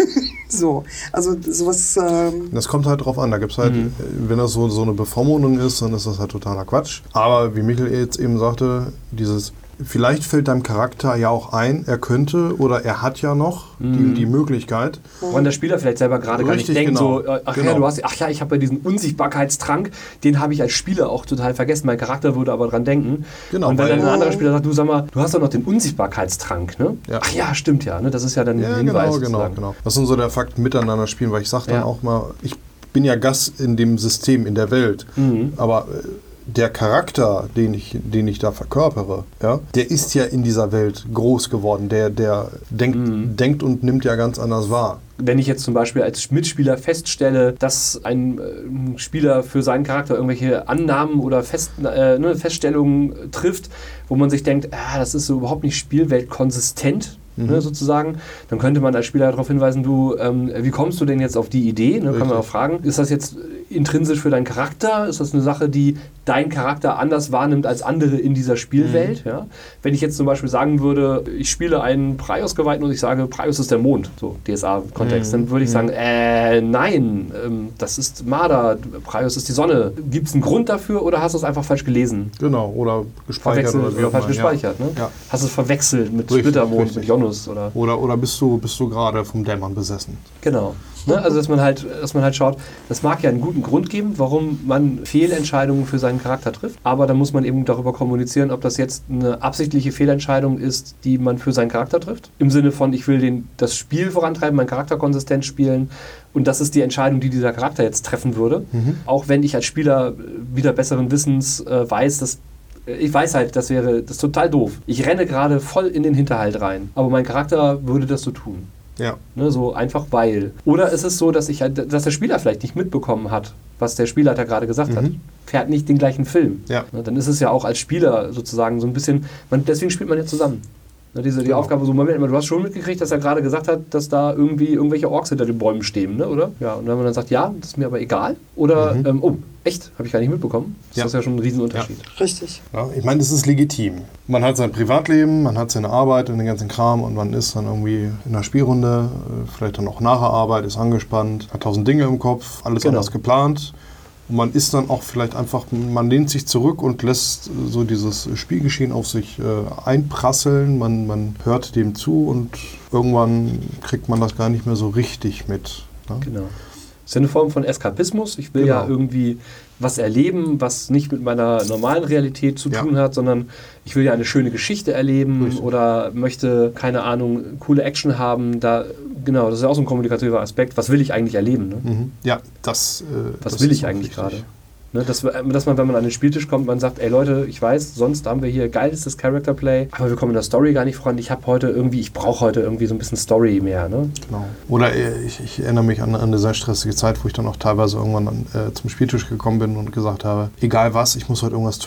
so, also sowas... Ähm das kommt halt drauf an, da gibt es halt, mhm. wenn das so, so eine Bevormundung ist, dann ist das halt totaler Quatsch. Aber wie Michael jetzt eben sagte, dieses... Vielleicht fällt deinem Charakter ja auch ein, er könnte oder er hat ja noch mhm. die, die Möglichkeit. Woran der Spieler vielleicht selber gerade gar nicht denkt, genau. so, ach, genau. ja, du hast, ach ja, ich habe ja diesen Unsichtbarkeitstrank, den habe ich als Spieler auch total vergessen. Mein Charakter würde aber dran denken. Genau, und wenn dann ein anderer Spieler sagt, du sag mal, du hast doch noch den Unsichtbarkeitstrank, ne? Ja. Ach ja, stimmt ja, ne? Das ist ja dann ja, ein Hinweis. Genau, genau, genau. Das sind so der Fakt miteinander spielen, weil ich sage dann ja. auch mal, ich bin ja Gast in dem System, in der Welt, mhm. aber der Charakter, den ich, den ich da verkörpere, ja, der ist ja in dieser Welt groß geworden. Der, der denkt, mhm. denkt und nimmt ja ganz anders wahr. Wenn ich jetzt zum Beispiel als Mitspieler feststelle, dass ein äh, Spieler für seinen Charakter irgendwelche Annahmen oder Fest, äh, ne, Feststellungen trifft, wo man sich denkt, ah, das ist so überhaupt nicht spielweltkonsistent, mhm. ne, sozusagen, dann könnte man als Spieler darauf hinweisen, du, ähm, wie kommst du denn jetzt auf die Idee? Ne, kann man auch fragen, ist das jetzt intrinsisch für deinen Charakter? Ist das eine Sache, die dein Charakter anders wahrnimmt als andere in dieser Spielwelt? Mhm. Ja? Wenn ich jetzt zum Beispiel sagen würde, ich spiele einen Praios-Geweihten und ich sage, Praios ist der Mond, so D S A-Kontext, mhm. dann würde ich sagen, äh, nein, ähm, das ist Marder, Praios ist die Sonne. Gibt es einen Grund dafür oder hast du es einfach falsch gelesen? Genau, oder gespeichert. Oder, oder falsch gespeichert. Ja. Ne? Ja. Hast du es verwechselt mit Richtig, Splittermond, richtig. mit Jonus? Oder, oder, oder bist du, bist du gerade vom Dämon besessen? Genau. Ne? Also dass man halt, dass man halt schaut, das mag ja einen guten Grund geben, warum man Fehlentscheidungen für seinen Charakter trifft, aber da muss man eben darüber kommunizieren, ob das jetzt eine absichtliche Fehlentscheidung ist, die man für seinen Charakter trifft. Im Sinne von, ich will den, das Spiel vorantreiben, meinen Charakter konsistent spielen und das ist die Entscheidung, die dieser Charakter jetzt treffen würde. Mhm. Auch wenn ich als Spieler wieder besseren Wissens äh, weiß, dass ich weiß halt, das wäre das ist total doof. Ich renne gerade voll in den Hinterhalt rein, aber mein Charakter würde das so tun. Ja. Ne, so einfach weil. Oder ist es so, dass, ich halt, dass der Spieler vielleicht nicht mitbekommen hat, was der Spielleiter gerade gesagt mhm. hat. Fährt nicht den gleichen Film. Ja. Ne, dann ist es ja auch als Spieler sozusagen so ein bisschen, man, deswegen spielt man ja zusammen. Ne, diese, die genau. Aufgabe, so Moment, du hast schon mitgekriegt, dass er gerade gesagt hat, dass da irgendwie irgendwelche Orks hinter den Bäumen stehen, ne, oder? Ja, und wenn man dann sagt, ja, das ist mir aber egal. Oder, mhm. ähm, oh, echt? Habe ich gar nicht mitbekommen. Das ja. ist ja schon ein Riesenunterschied. Ja. Richtig. Ja, ich meine, das ist legitim. Man hat sein Privatleben, man hat seine Arbeit und den ganzen Kram und man ist dann irgendwie in einer Spielrunde, vielleicht dann auch nach der Arbeit, ist angespannt, hat tausend Dinge im Kopf, alles genau. anders geplant. Und man ist dann auch vielleicht einfach, man lehnt sich zurück und lässt so dieses Spielgeschehen auf sich äh, einprasseln. Man, man hört dem zu und irgendwann kriegt man das gar nicht mehr so richtig mit. Ne? Genau. Das ist eine Form von Eskapismus. Ich will genau. ja irgendwie was erleben, was nicht mit meiner normalen Realität zu tun ja. hat, sondern ich will ja eine schöne Geschichte erleben Richtig. Oder möchte, keine Ahnung, coole Action haben. Da, genau, das ist ja auch so ein kommunikativer Aspekt. Was will ich eigentlich erleben? Ne? Mhm. Ja, das äh, Was das will ich eigentlich gerade? Ne, dass, dass man, wenn man an den Spieltisch kommt, man sagt, ey Leute, ich weiß, sonst haben wir hier geilstes Character Play, aber wir kommen in der Story gar nicht voran. Ich habe heute irgendwie, ich brauche heute irgendwie so ein bisschen Story mehr. Ne? Genau. Oder ich, ich erinnere mich an, an eine sehr stressige Zeit, wo ich dann auch teilweise irgendwann an, äh, zum Spieltisch gekommen bin und gesagt habe, egal was, ich muss heute irgendwas töten.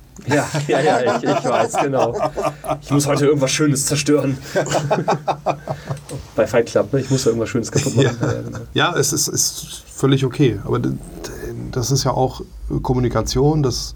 Ja, ja, ja, ich, ich weiß, genau. Ich muss heute irgendwas Schönes zerstören. Bei Fight Club, ne? Ich muss da irgendwas Schönes kaputt machen. Ja, Ja, genau. ja es ist, ist völlig okay. Aber d- das ist ja auch Kommunikation, das...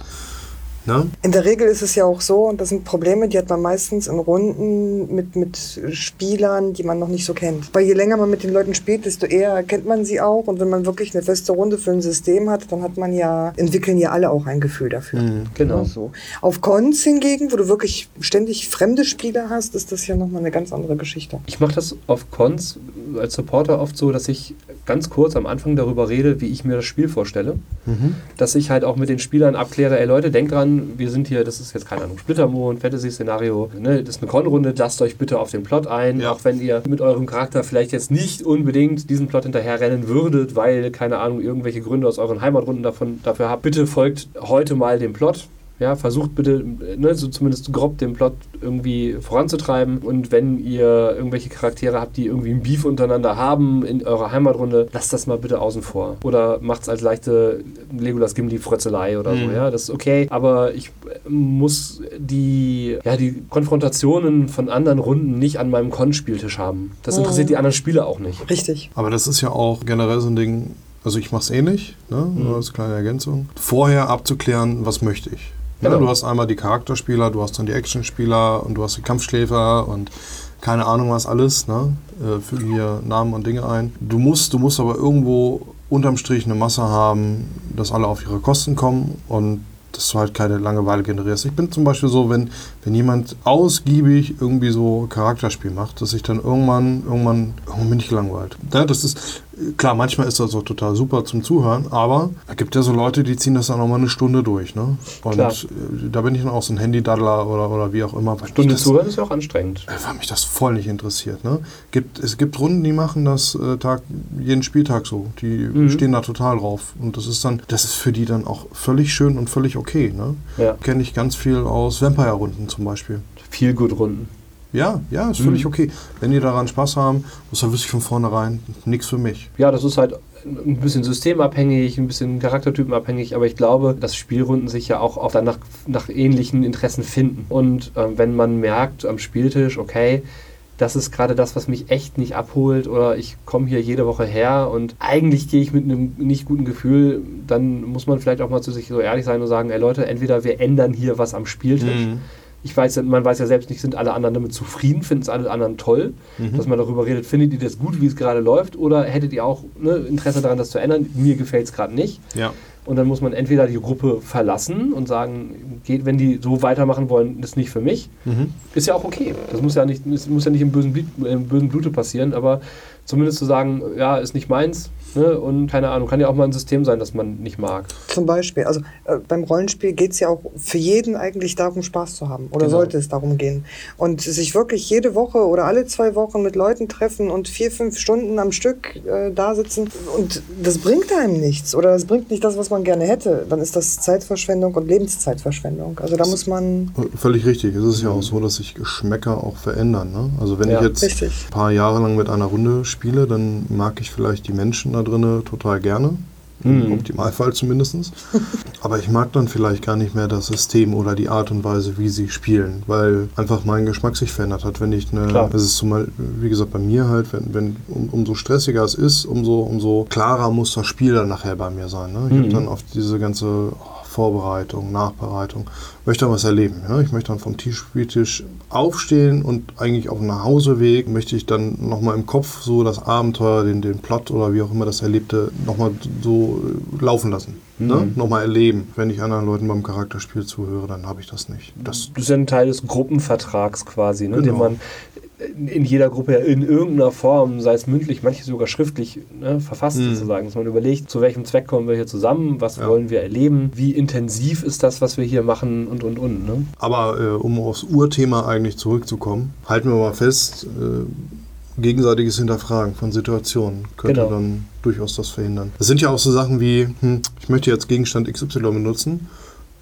Ne? In der Regel ist es ja auch so, und das sind Probleme, die hat man meistens in Runden mit, mit Spielern, die man noch nicht so kennt. Weil je länger man mit den Leuten spielt, desto eher kennt man sie auch. Und wenn man wirklich eine feste Runde für ein System hat, dann hat man ja, entwickeln ja alle auch ein Gefühl dafür. Mhm. Genau. Ja, so. Auf Cons hingegen, wo du wirklich ständig fremde Spieler hast, ist das ja nochmal eine ganz andere Geschichte. Ich mache das auf Cons als Supporter oft so, dass ich ganz kurz am Anfang darüber rede, wie ich mir das Spiel vorstelle. Mhm. Dass ich halt auch mit den Spielern abkläre, ey Leute, denkt dran, wir sind hier, das ist jetzt keine Ahnung, Splittermond, Fantasy-Szenario, ne? Das ist eine Con-Runde, lasst euch bitte auf den Plot ein, Ja. auch wenn ihr mit eurem Charakter vielleicht jetzt nicht unbedingt diesen Plot hinterherrennen würdet, weil, keine Ahnung, irgendwelche Gründe aus euren Heimatrunden davon, dafür habt. Bitte folgt heute mal dem Plot. Ja, versucht bitte, ne, so zumindest grob den Plot irgendwie voranzutreiben. Und wenn ihr irgendwelche Charaktere habt, die irgendwie ein Beef untereinander haben in eurer Heimatrunde, lasst das mal bitte außen vor. Oder macht's als leichte Legolas-Gimli-Frötzelei oder Mhm. so. Ja, das ist okay. Aber ich muss die, ja, die Konfrontationen von anderen Runden nicht an meinem Con-Spieltisch haben. Das interessiert Mhm. die anderen Spieler auch nicht. Richtig. Aber das ist ja auch generell so ein Ding, also ich mache es ähnlich, ne? Mhm. Als kleine Ergänzung. Vorher abzuklären, was möchte ich. Ja, Genau. du hast einmal die Charakterspieler, du hast dann die Actionspieler und du hast die Kampfschläfer und keine Ahnung was alles, ne? Äh, fügen hier Namen und Dinge ein. Du musst, du musst aber irgendwo unterm Strich eine Masse haben, dass alle auf ihre Kosten kommen und dass du halt keine Langeweile generierst. Ich bin zum Beispiel so, wenn, wenn jemand ausgiebig irgendwie so Charakterspiel macht, dass ich dann irgendwann, irgendwann, irgendwann bin ich gelangweilt. Ja, das ist, klar, manchmal ist das auch total super zum Zuhören, aber es gibt ja so Leute, die ziehen das dann auch mal eine Stunde durch. Ne? Und Klar. äh, da bin ich dann auch so ein Handy-Daddler oder, oder wie auch immer. Weil mich Stunde das, zuhören ist ja auch anstrengend. weil mich das voll nicht interessiert. Ne? Gibt, es gibt Runden, die machen das äh, Tag, jeden Spieltag so. Die Mhm. stehen da total drauf. Und das ist dann, das ist für die dann auch völlig schön und völlig okay. Ne? Ja. Kenne ich ganz viel aus Vampire-Runden zum Beispiel. Viel gut Runden. Ja, ja, ist völlig Mhm. okay. Wenn die daran Spaß haben, muss da wüsste ich von vornherein, nichts für mich. Ja, das ist halt ein bisschen systemabhängig, ein bisschen charaktertypenabhängig, aber ich glaube, dass Spielrunden sich ja auch oft dann nach, nach ähnlichen Interessen finden. Und ähm, wenn man merkt am Spieltisch, okay, das ist gerade das, was mich echt nicht abholt oder ich komme hier jede Woche her und eigentlich gehe ich mit einem nicht guten Gefühl, dann muss man vielleicht auch mal zu sich so ehrlich sein und sagen, ey Leute, entweder wir ändern hier was am Spieltisch. Mhm. Ich weiß, man weiß ja selbst nicht, sind alle anderen damit zufrieden, finden es alle anderen toll, Mhm. dass man darüber redet, findet ihr das gut, wie es gerade läuft, oder hättet ihr auch ne, Interesse daran, das zu ändern? Mir gefällt es gerade nicht. Ja. Und dann muss man entweder die Gruppe verlassen und sagen, geht, wenn die so weitermachen wollen, das ist nicht für mich. Mhm. Ist ja auch okay. Das muss ja nicht, das muss ja nicht im bösen, Blut, im bösen Blute passieren, aber zumindest zu sagen, ja, ist nicht meins. Ne? Und keine Ahnung, kann ja auch mal ein System sein, das man nicht mag. Zum Beispiel, also äh, beim Rollenspiel geht es ja auch für jeden eigentlich darum, Spaß zu haben. Oder Genau. sollte es darum gehen. Und sich wirklich jede Woche oder alle zwei Wochen mit Leuten treffen und vier, fünf Stunden am Stück äh, da sitzen. Und das bringt einem nichts. Oder das bringt nicht das, was man gerne hätte. Dann ist das Zeitverschwendung und Lebenszeitverschwendung. Also da muss man... Völlig richtig. Es ist ja auch so, dass sich Geschmäcker auch verändern. Ne? Also wenn Ja. ich jetzt Richtig. ein paar Jahre lang mit einer Runde spiele, dann mag ich vielleicht die Menschen da drinnen total gerne. Im Mhm. Optimalfall zumindest. Aber ich mag dann vielleicht gar nicht mehr das System oder die Art und Weise, wie sie spielen, weil einfach mein Geschmack sich verändert hat. Wenn ich eine, Klar. es ist zumal, wie gesagt, bei mir halt, wenn, wenn um, umso stressiger es ist, umso, umso klarer muss das Spiel dann nachher bei mir sein. Ne? Ich Mhm. habe dann auf diese ganze oh, Vorbereitung, Nachbereitung, möchte dann was erleben. Ja? Ich möchte dann vom Tischspieltisch aufstehen und eigentlich auf dem Nachhauseweg möchte ich dann nochmal im Kopf so das Abenteuer, den, den Plot oder wie auch immer das Erlebte, nochmal so äh, laufen lassen. Mhm. Ne? Nochmal erleben. Wenn ich anderen Leuten beim Charakterspiel zuhöre, dann habe ich das nicht. Das, Das ist ja ein Teil des Gruppenvertrags quasi, ne, Genau. den man in jeder Gruppe in irgendeiner Form, sei es mündlich, manche sogar schriftlich, ne, verfasst Mhm. sozusagen, dass man überlegt, zu welchem Zweck kommen wir hier zusammen, was Ja. wollen wir erleben, wie intensiv ist das, was wir hier machen und, und, und. Ne? aber äh, um aufs Urthema eigentlich zurückzukommen, halten wir mal fest, äh, gegenseitiges Hinterfragen von Situationen könnte Genau. dann durchaus das verhindern. Das sind ja auch so Sachen wie, hm, ich möchte jetzt Gegenstand X Y benutzen.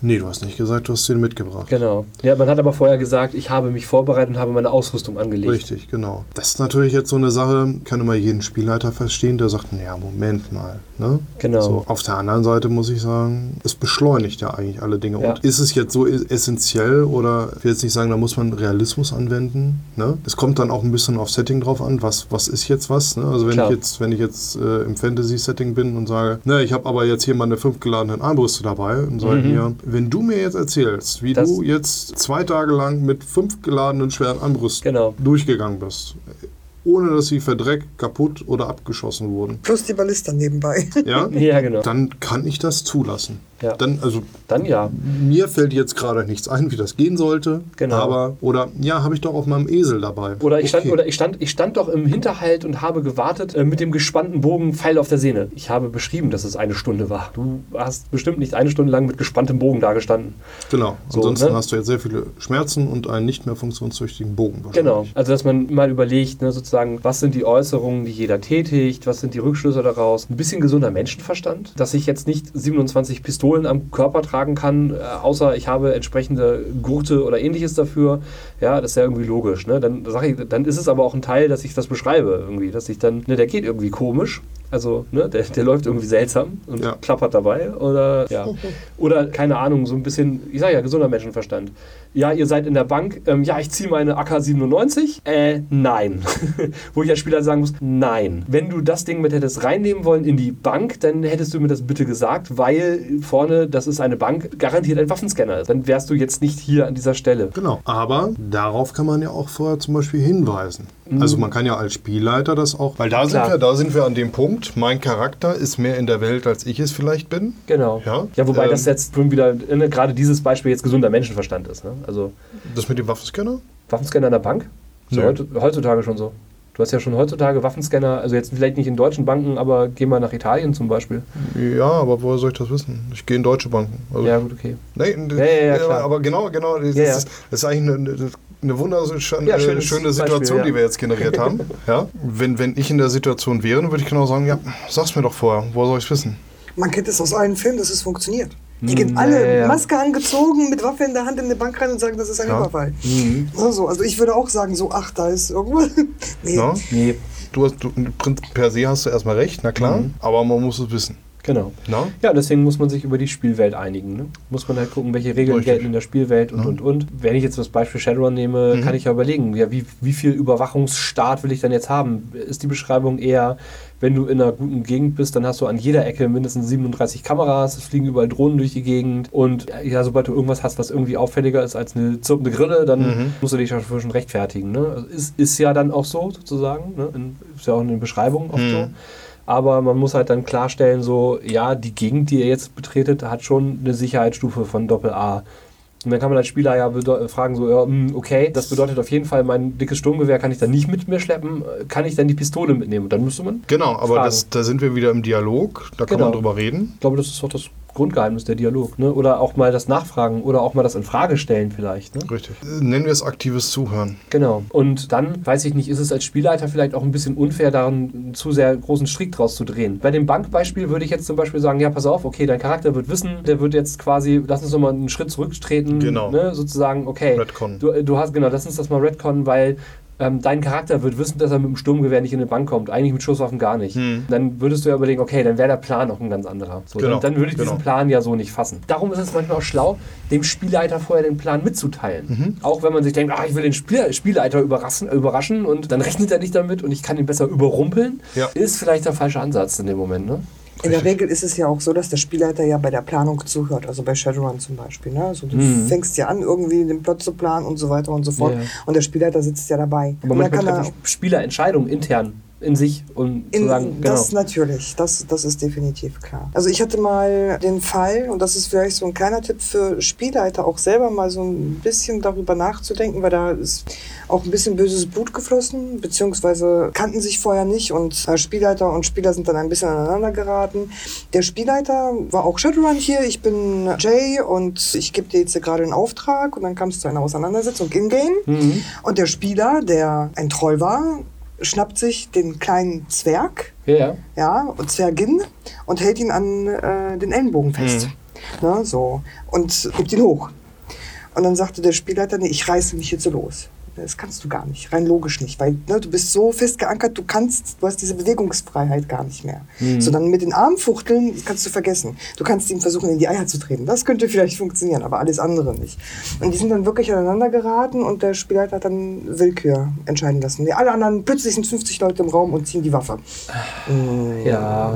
Nee, du hast nicht gesagt, du hast den mitgebracht. Genau. Ja, man hat aber vorher gesagt, ich habe mich vorbereitet und habe meine Ausrüstung angelegt. Richtig, genau. Das ist natürlich jetzt so eine Sache, kann immer jeden Spielleiter verstehen, der sagt, naja, Moment mal. Ne? Genau. So, auf der anderen Seite muss ich sagen, es beschleunigt ja eigentlich alle Dinge. Ja. Und ist es jetzt so essentiell oder, ich will jetzt nicht sagen, da muss man Realismus anwenden. Ne? Es kommt dann auch ein bisschen auf Setting drauf an, was, was ist jetzt was. Ne? Also wenn Klar. ich jetzt, wenn ich jetzt äh, im Fantasy-Setting bin und sage, ne, ich habe aber jetzt hier meine fünf geladenen Armbrüste dabei und sage Mhm. mir, wenn du mir jetzt erzählst, wie Das- du jetzt zwei Tage lang mit fünf geladenen schweren Armbrüsten Genau. durchgegangen bist, ohne dass sie verdreckt, kaputt oder abgeschossen wurden, Plus die Ballista nebenbei. ja, Ja, genau. dann kann ich das zulassen. Ja. Dann, also Dann ja. mir fällt jetzt gerade nichts ein, wie das gehen sollte. Genau. Aber, oder, ja, habe ich doch auf meinem Esel dabei. Oder ich stand, Okay. oder ich stand, ich stand doch im Hinterhalt und habe gewartet äh, mit dem gespannten Bogen Pfeil auf der Sehne. Ich habe beschrieben, dass es eine Stunde war. Du hast bestimmt nicht eine Stunde lang mit gespanntem Bogen da gestanden. Genau. So, Ansonsten ne? hast du jetzt sehr viele Schmerzen und einen nicht mehr funktionstüchtigen Bogen. Genau. wahrscheinlich. Also dass man mal überlegt, ne, sozusagen, was sind die Äußerungen, die jeder tätigt, was sind die Rückschlüsse daraus. Ein bisschen gesunder Menschenverstand, dass ich jetzt nicht siebenundzwanzig Pistolen am Körper tragen kann, äh, außer ich habe entsprechende Gurte oder ähnliches dafür. Ja, das ist ja irgendwie logisch. Ne? Dann, sag ich, dann ist es aber auch ein Teil, dass ich das beschreibe irgendwie, dass ich dann, ne, der geht irgendwie komisch. Also, ne, der, der läuft irgendwie seltsam und Ja. klappert dabei. Oder, ja. Oder, keine Ahnung, so ein bisschen, ich sage ja, gesunder Menschenverstand. Ja, ihr seid in der Bank. Ähm, ja, ich ziehe meine A K siebenundneunzig. Äh, nein. Wo ich als Spieler sagen muss, nein. Wenn du das Ding mit hättest reinnehmen wollen in die Bank, dann hättest du mir das bitte gesagt, weil vorne, das ist eine Bank, garantiert ein Waffenscanner ist. Dann wärst du jetzt nicht hier an dieser Stelle. Genau. Aber darauf kann man ja auch vorher zum Beispiel hinweisen. Also man kann ja als Spielleiter das auch, weil da sind Klar. wir, da sind wir an dem Punkt, mein Charakter ist mehr in der Welt, als ich es vielleicht bin. Genau. Ja, Ja, wobei ähm, das jetzt schon wieder, ne, gerade dieses Beispiel jetzt gesunder Menschenverstand ist. Ne? Also Das mit dem Waffenscanner? Waffenscanner in der Bank? Ist ja Nö. heut- heutzutage schon so. Du hast ja schon heutzutage Waffenscanner, also jetzt vielleicht nicht in deutschen Banken, aber geh mal nach Italien zum Beispiel. Ja, aber woher soll ich das wissen? Ich gehe in deutsche Banken. Also, Ja, gut, okay. Nee, Ja, ja, ja, klar. aber genau, genau. Das, Ja, ja. Ist, das ist eigentlich eine, eine wunderschöne Ja, äh, schönes schöne Situation, Beispiel, ja. die wir jetzt generiert haben. Ja? Wenn, wenn ich in der Situation wäre, dann würde ich genau sagen, ja, sag's mir doch vorher, woher soll ich es wissen? Man kennt es aus allen Filmen, dass es funktioniert. Die Hm, gehen ja, alle ja, ja. Maske angezogen, mit Waffe in der Hand in eine Bank rein und sagen, das ist ein Ja. Überfall. Mhm. Also, also ich würde auch sagen, so, ach, da ist irgendwo. nee. Ja? Nee, Du hast, du, per se hast du erstmal recht, na klar, Mhm. aber man muss es wissen. genau. Na? Ja, deswegen muss man sich über die Spielwelt einigen. Ne? Muss man halt gucken, welche Regeln Richtig. gelten in der Spielwelt und, Ja. und, und. Wenn ich jetzt das Beispiel Shadowrun nehme, Mhm. kann ich ja überlegen, ja, wie, wie viel Überwachungsstaat will ich dann jetzt haben? Ist die Beschreibung eher, wenn du in einer guten Gegend bist, dann hast du an jeder Ecke mindestens siebenunddreißig Kameras, es fliegen überall Drohnen durch die Gegend und ja, sobald du irgendwas hast, was irgendwie auffälliger ist als eine zirpende Grille, dann Mhm. musst du dich dafür schon rechtfertigen. Ne? Also ist, ist ja dann auch so, sozusagen. Ne? In, ist ja auch in den Beschreibungen oft Mhm. so. Aber man muss halt dann klarstellen, so, ja, die Gegend, die ihr jetzt betretet, hat schon eine Sicherheitsstufe von Doppel A. Und dann kann man als Spieler ja bedeu- fragen, so, ja, mh, okay, das bedeutet auf jeden Fall, mein dickes Sturmgewehr kann ich dann nicht mit mir schleppen, kann ich dann die Pistole mitnehmen? Und dann müsste man, Genau, aber Fragen. das, da sind wir wieder im Dialog, da kann Genau. man drüber reden. ich glaube, das ist doch das Grundgeheimnis, der Dialog. Ne? Oder auch mal das Nachfragen oder auch mal das Infrage stellen vielleicht. Ne? Richtig. Nennen wir es aktives Zuhören. Genau. Und dann, weiß ich nicht, ist es als Spielleiter vielleicht auch ein bisschen unfair, daran einen zu sehr großen Strick draus zu drehen. Bei dem Bankbeispiel würde ich jetzt zum Beispiel sagen, ja, pass auf, okay, dein Charakter wird wissen, der wird jetzt quasi, lass uns doch mal einen Schritt zurücktreten. Genau. Ne? Sozusagen, okay. Redcon. Du, du hast, genau, lass uns das mal Redcon, weil ähm, dein Charakter wird wissen, dass er mit dem Sturmgewehr nicht in eine Bank kommt. Eigentlich mit Schusswaffen gar nicht. Hm. Dann würdest du ja überlegen, okay, dann wäre der Plan auch ein ganz anderer. So, Genau, dann, dann würde ich genau. diesen Plan ja so nicht fassen. Darum ist es manchmal auch schlau, dem Spielleiter vorher den Plan mitzuteilen. Mhm. Auch wenn man sich denkt, ah, ich will den Spiel Spielleiter überraschen, überraschen und dann rechnet er nicht damit und ich kann ihn besser überrumpeln, Ja. ist vielleicht der falsche Ansatz in dem Moment. Ne? In der Regel ist es ja auch so, dass der Spielleiter ja bei der Planung zuhört, also bei Shadowrun zum Beispiel. Ne? Also du Mhm. fängst ja an, irgendwie den Plot zu planen und so weiter und so fort. Ja, ja. Und der Spielleiter sitzt ja dabei. Aber und dann manchmal kann er treffen Spieler Entscheidungen intern in sich und zu In, sagen, genau. das natürlich, das, das ist definitiv klar. Also ich hatte mal den Fall, und das ist vielleicht so ein kleiner Tipp für Spielleiter, auch selber mal so ein bisschen darüber nachzudenken, weil da ist auch ein bisschen böses Blut geflossen, beziehungsweise kannten sich vorher nicht und äh, Spielleiter und Spieler sind dann ein bisschen aneinander geraten. Der Spielleiter war auch Shadowrun hier, ich bin Jay und ich gebe dir jetzt gerade einen Auftrag und dann kam es zu einer Auseinandersetzung in-game Mhm. und der Spieler, der ein Troll war, schnappt sich den kleinen Zwerg, Ja, ja. ja, und Zwergin und hält ihn an äh, den Ellenbogen fest. Mhm. Na, so. Und gibt ihn hoch. Und dann sagte der Spielleiter, nee, ich reiße mich jetzt so los. Das kannst du gar nicht, rein logisch nicht, weil ne, du bist so fest geankert, du kannst, du hast diese Bewegungsfreiheit gar nicht mehr. Mhm. Sondern mit den Armen fuchteln, das kannst du vergessen. Du kannst ihm versuchen, in die Eier zu treten. Das könnte vielleicht funktionieren, aber alles andere nicht. Und die sind dann wirklich aneinander geraten und der Spielleiter hat dann Willkür entscheiden lassen. Die alle anderen, plötzlich sind fünfzig Leute im Raum und ziehen die Waffe. Ja.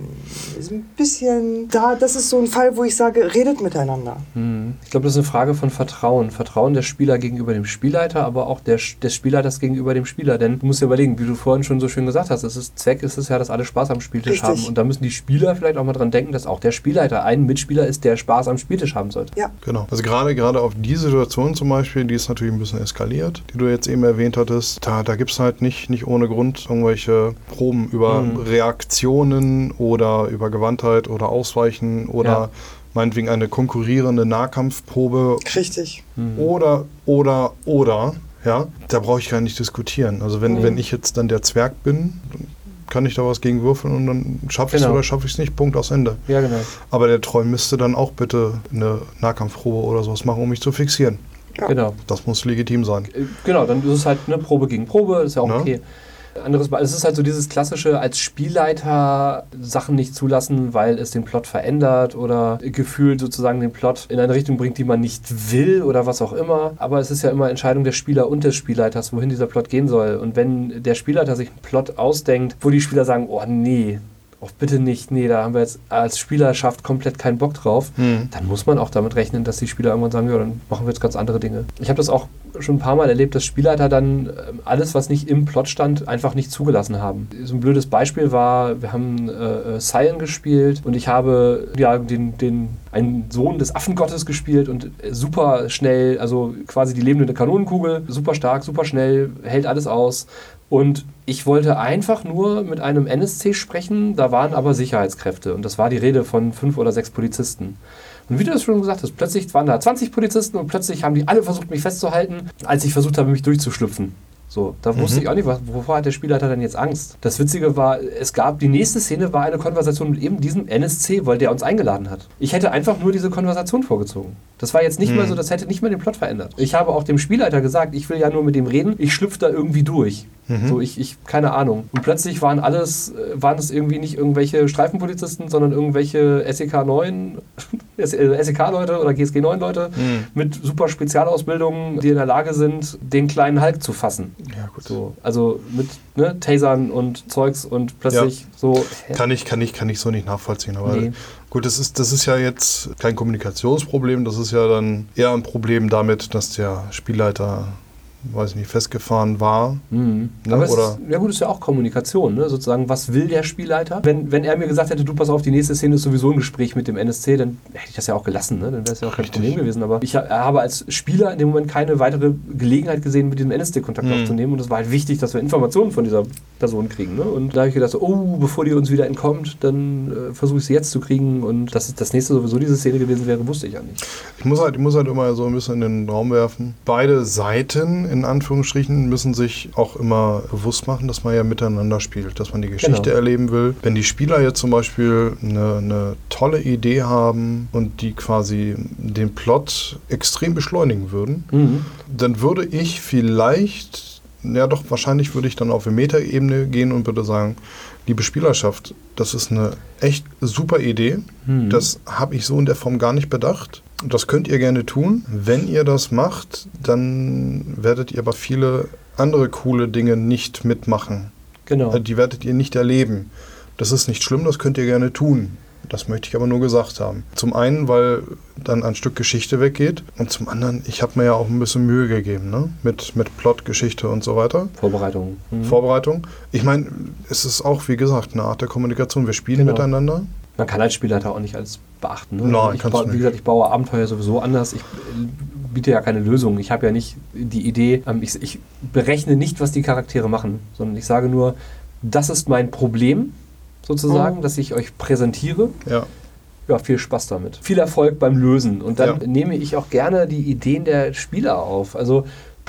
Ist ein bisschen, da, das ist so ein Fall, wo ich sage, redet miteinander. Mhm. Ich glaube, das ist eine Frage von Vertrauen. Vertrauen der Spieler gegenüber dem Spielleiter, aber auch der, des Spielleiters gegenüber dem Spieler. Denn du musst dir überlegen, wie du vorhin schon so schön gesagt hast, es ist, Zweck ist es ja, dass alle Spaß am Spieltisch Richtig. haben. Und da müssen die Spieler vielleicht auch mal dran denken, dass auch der Spielleiter ein Mitspieler ist, der Spaß am Spieltisch haben sollte. Ja. Genau. Also gerade gerade auf die Situation zum Beispiel, die ist natürlich ein bisschen eskaliert, die du jetzt eben erwähnt hattest. Da, da gibt es halt nicht, nicht ohne Grund irgendwelche Proben über mhm. Reaktionen oder über Gewandtheit oder Ausweichen oder ja. meinetwegen eine konkurrierende Nahkampfprobe. Richtig. Mhm. Oder, oder, oder, ja, da brauche ich gar nicht diskutieren. Also wenn, mhm. wenn ich jetzt dann der Zwerg bin, dann kann ich da was gegen würfeln und dann schaffe ich es genau. oder schaffe ich es nicht, Punkt, aus Ende. Ja, genau. Aber der Troll müsste dann auch bitte eine Nahkampfprobe oder sowas machen, um mich zu fixieren. Ja. Genau. Das muss legitim sein. Genau, dann ist es halt eine Probe gegen Probe, das ist ja auch Na? okay. Anderes Mal, es ist halt so dieses klassische als Spielleiter Sachen nicht zulassen, weil es den Plot verändert oder gefühlt sozusagen den Plot in eine Richtung bringt, die man nicht will oder was auch immer. Aber es ist ja immer Entscheidung der Spieler und des Spielleiters, wohin dieser Plot gehen soll. Und wenn der Spielleiter sich einen Plot ausdenkt, wo die Spieler sagen, oh nee, auch bitte nicht, nee, da haben wir jetzt als Spielerschaft komplett keinen Bock drauf, mhm. dann muss man auch damit rechnen, dass die Spieler irgendwann sagen, ja, dann machen wir jetzt ganz andere Dinge. Ich habe das auch schon ein paar Mal erlebt, dass Spielleiter dann alles, was nicht im Plot stand, einfach nicht zugelassen haben. So ein blödes Beispiel war, wir haben äh, Cyan gespielt und ich habe ja den, den einen Sohn des Affengottes gespielt und super schnell, also quasi die lebende Kanonenkugel, super stark, super schnell, hält alles aus. Und ich wollte einfach nur mit einem N S C sprechen, da waren aber Sicherheitskräfte. Und das war die Rede von fünf oder sechs Polizisten. Und wie du das schon gesagt hast, plötzlich waren da zwanzig Polizisten und plötzlich haben die alle versucht, mich festzuhalten, als ich versucht habe, mich durchzuschlüpfen. So, da wusste mhm. ich auch nicht, was, wovor hat der Spielleiter denn jetzt Angst? Das Witzige war, es gab, die nächste Szene war eine Konversation mit eben diesem N S C, weil der uns eingeladen hat. Ich hätte einfach nur diese Konversation vorgezogen. Das war jetzt nicht mhm. mehr so, das hätte nicht mehr den Plot verändert. Ich habe auch dem Spielleiter gesagt, ich will ja nur mit dem reden, ich schlüpfe da irgendwie durch. Mhm. So, ich, ich, keine Ahnung. Und plötzlich waren alles, waren es irgendwie nicht irgendwelche Streifenpolizisten, sondern irgendwelche S E K neun, S E K-Leute oder G S G neun Leute mhm. mit super Spezialausbildungen, die in der Lage sind, den kleinen Hulk zu fassen. Ja, gut. So, also mit ne, Tasern und Zeugs und plötzlich ja. so. Hä? Kann ich, kann, ich, kann ich so nicht nachvollziehen. Aber nee. Gut, das ist, das ist ja jetzt kein Kommunikationsproblem, das ist ja dann eher ein Problem damit, dass der Spielleiter, weiß ich nicht, festgefahren war. Mhm. Ne? Aber es Oder ist, ja gut, ist ja auch Kommunikation, ne? Sozusagen, was will der Spielleiter? Wenn, wenn er mir gesagt hätte, du pass auf, die nächste Szene ist sowieso ein Gespräch mit dem N S C, dann hätte ich das ja auch gelassen, ne? Dann wäre es ja auch kein Richtig. Problem gewesen. Aber ich habe als Spieler in dem Moment keine weitere Gelegenheit gesehen, mit dem N S C Kontakt mhm. aufzunehmen. Und es war halt wichtig, dass wir Informationen von dieser Person kriegen. Ne? Und da habe ich gedacht, so, oh, bevor die uns wieder entkommt, dann äh, versuche ich sie jetzt zu kriegen. Und dass das nächste sowieso diese Szene gewesen wäre, wusste ich ja nicht. Ich muss halt, ich muss halt immer so ein bisschen in den Raum werfen. Beide Seiten, in Anführungsstrichen, müssen sich auch immer bewusst machen, dass man ja miteinander spielt, dass man die Geschichte genau. erleben will. Wenn die Spieler jetzt zum Beispiel eine, eine tolle Idee haben und die quasi den Plot extrem beschleunigen würden, mhm. dann würde ich vielleicht, ja doch, wahrscheinlich würde ich dann auf eine Metaebene gehen und würde sagen, liebe Spielerschaft, das ist eine echt super Idee. Mhm. Das habe ich so in der Form gar nicht bedacht. Das könnt ihr gerne tun. Wenn ihr das macht, dann werdet ihr aber viele andere coole Dinge nicht mitmachen. Genau. Die werdet ihr nicht erleben. Das ist nicht schlimm, das könnt ihr gerne tun. Das möchte ich aber nur gesagt haben. Zum einen, weil dann ein Stück Geschichte weggeht und zum anderen, ich habe mir ja auch ein bisschen Mühe gegeben, ne? Mit, mit Plot, Geschichte und so weiter. Vorbereitung. Mhm. Vorbereitung. Ich meine, es ist auch, wie gesagt, eine Art der Kommunikation. Wir spielen genau. miteinander. Man kann als Spielleiter auch nicht alles beachten. Ne? Nein, ich kannst baue, du nicht. Wie gesagt, ich baue Abenteuer sowieso anders. Ich biete ja keine Lösung. Ich habe ja nicht die Idee, ähm, ich, ich berechne nicht, was die Charaktere machen, sondern ich sage nur, das ist mein Problem, sozusagen, mhm. das ich euch präsentiere. Ja. Ja, viel Spaß damit. Viel Erfolg beim Lösen. Und dann ja. nehme ich auch gerne die Ideen der Spieler auf. Also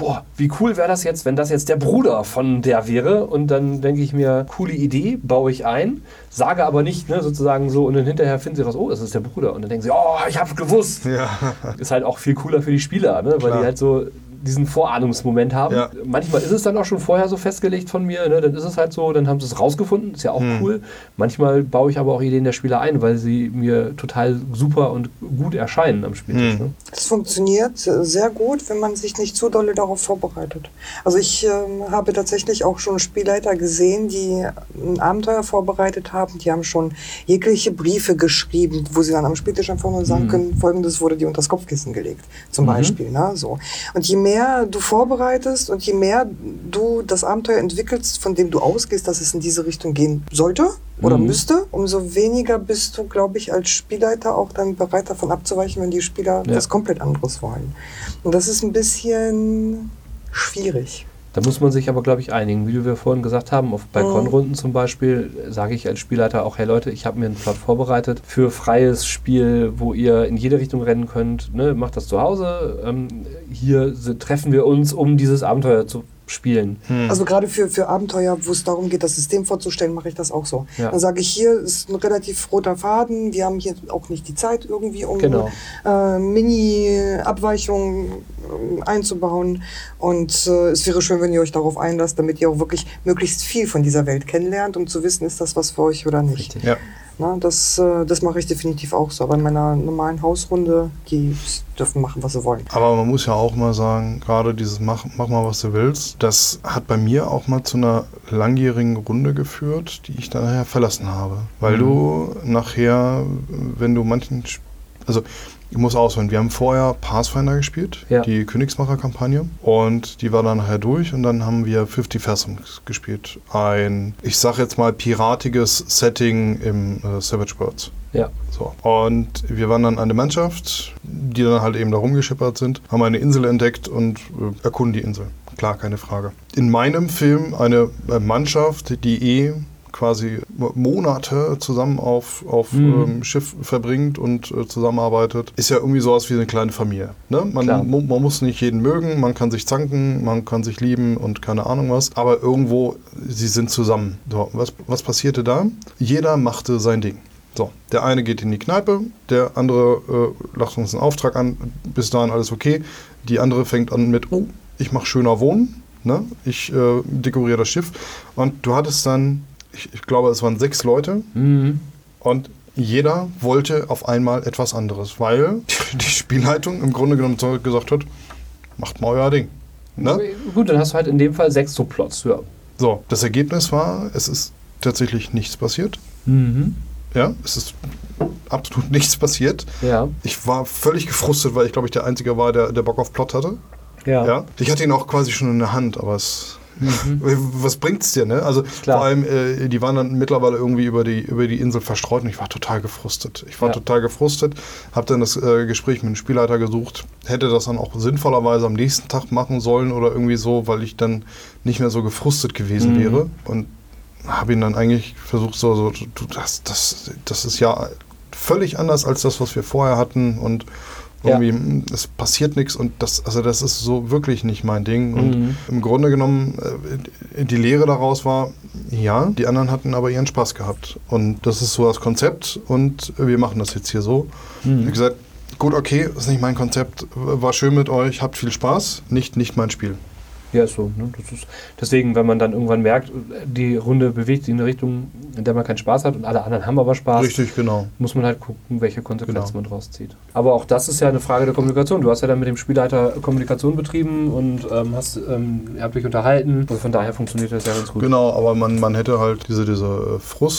boah, wie cool wäre das jetzt, wenn das jetzt der Bruder von der wäre. Und dann denke ich mir, coole Idee, baue ich ein, sage aber nicht, ne, sozusagen so, und dann hinterher finden sie raus, oh, das ist der Bruder. Und dann denken sie, oh, ich hab's gewusst. Ja. Ist halt auch viel cooler für die Spieler, ne, weil Klar. die halt so diesen Vorahnungsmoment haben. Ja. Manchmal ist es dann auch schon vorher so festgelegt von mir, ne? Dann ist es halt so, dann haben sie es rausgefunden, ist ja auch hm. cool. Manchmal baue ich aber auch Ideen der Spieler ein, weil sie mir total super und gut erscheinen am Spieltisch. Hm. Ne? Es funktioniert sehr gut, wenn man sich nicht zu dolle darauf vorbereitet. Also ich ähm, habe tatsächlich auch schon Spielleiter gesehen, die ein Abenteuer vorbereitet haben, die haben schon jegliche Briefe geschrieben, wo sie dann am Spieltisch einfach nur sagen mhm. können, folgendes wurde dir unter das Kopfkissen gelegt, zum mhm. Beispiel. Ne? So. Und je mehr du vorbereitest und je mehr du das Abenteuer entwickelst, von dem du ausgehst, dass es in diese Richtung gehen sollte oder mhm. müsste, umso weniger bist du, glaube ich, als Spielleiter auch dann bereit davon abzuweichen, wenn die Spieler ja. was komplett anderes wollen. Und das ist ein bisschen schwierig. Da muss man sich aber, glaube ich, einigen. Wie wir vorhin gesagt haben, auf Balkonrunden zum Beispiel, sage ich als Spielleiter auch, hey Leute, ich habe mir einen Plot vorbereitet für freies Spiel, wo ihr in jede Richtung rennen könnt. Ne? Macht das zu Hause. Ähm, hier treffen wir uns, um dieses Abenteuer zu spielen. Hm. Also gerade für, für Abenteuer, wo es darum geht, das System vorzustellen, mache ich das auch so. Ja. Dann sage ich, hier ist ein relativ roter Faden, wir haben hier auch nicht die Zeit irgendwie, um genau. äh, Mini-Abweichungen äh, einzubauen und äh, es wäre schön, wenn ihr euch darauf einlasst, damit ihr auch wirklich möglichst viel von dieser Welt kennenlernt, um zu wissen, ist das was für euch oder nicht. Ja. Na, das, äh, das mache ich definitiv auch so. Aber in meiner normalen Hausrunde, die dürfen machen, was sie wollen. Aber man muss ja auch mal sagen, gerade dieses mach, mach mal, was du willst, das hat bei mir auch mal zu einer langjährigen Runde geführt, die ich dann nachher verlassen habe. Weil mhm. du nachher, wenn du manchen... Also ich muss ausholen, wir haben vorher Pathfinder gespielt, ja. die Königsmacher-Kampagne, und die war dann nachher durch und dann haben wir Fifty Fathoms gespielt. Ein, ich sag jetzt mal, piratiges Setting im äh, Savage Worlds. Ja. So. Und wir waren dann eine Mannschaft, die dann halt eben da rumgeschippert sind, haben eine Insel entdeckt und äh, erkunden die Insel. Klar, keine Frage. In meinem Film eine äh, Mannschaft, die eh quasi Monate zusammen auf, auf mhm. ähm, Schiff verbringt und äh, zusammenarbeitet, ist ja irgendwie sowas wie eine kleine Familie. Ne? Man, man muss nicht jeden mögen, man kann sich zanken, man kann sich lieben und keine Ahnung was, aber irgendwo, sie sind zusammen. So, was, was passierte da? Jeder machte sein Ding. So, der eine geht in die Kneipe, der andere äh, lacht uns einen Auftrag an, bis dahin alles okay. Die andere fängt an mit, oh, ich mache schöner Wohnen, ne? Ich äh, dekoriere das Schiff. Und du hattest dann, ich, ich glaube, es waren sechs Leute mhm. und jeder wollte auf einmal etwas anderes, weil die Spielleitung im Grunde genommen gesagt hat, macht mal euer Ding. Ne? Gut, dann hast du halt in dem Fall sechs so Plots. Ja. So, das Ergebnis war, es ist tatsächlich nichts passiert. Mhm. Ja, es ist absolut nichts passiert. Ja. Ich war völlig gefrustet, weil ich glaube ich der Einzige war, der, der Bock auf Plot hatte. Ja. Ja. Ich hatte ihn auch quasi schon in der Hand, aber es... Mhm. Was bringt's dir, ne? Also Klar. vor allem, äh, die waren dann mittlerweile irgendwie über die, über die Insel verstreut und ich war total gefrustet. Ich war ja. total gefrustet, habe dann das äh, Gespräch mit dem Spielleiter gesucht, hätte das dann auch sinnvollerweise am nächsten Tag machen sollen oder irgendwie so, weil ich dann nicht mehr so gefrustet gewesen mhm. wäre, und habe ihn dann eigentlich versucht, so, so du, das, das, das ist ja völlig anders als das, was wir vorher hatten, und irgendwie, ja. es passiert nichts, und das, also das ist so wirklich nicht mein Ding. Und mhm. im Grunde genommen, die Lehre daraus war, ja, die anderen hatten aber ihren Spaß gehabt. Und das ist so das Konzept, und wir machen das jetzt hier so. Mhm. Ich habe gesagt, gut, okay, ist nicht mein Konzept, war schön mit euch, habt viel Spaß, nicht, nicht mein Spiel. Ja, ist so. Ne? Das ist deswegen, wenn man dann irgendwann merkt, die Runde bewegt sich in eine Richtung, in der man keinen Spaß hat und alle anderen haben aber Spaß, richtig, genau. muss man halt gucken, welche Konsequenzen genau. man draus zieht. Aber auch das ist ja eine Frage der Kommunikation. Du hast ja dann mit dem Spielleiter Kommunikation betrieben und ähm, hast, ähm, ihr habt euch unterhalten. Also von daher funktioniert das ja ganz gut. Genau, aber man, man hätte halt diese, diese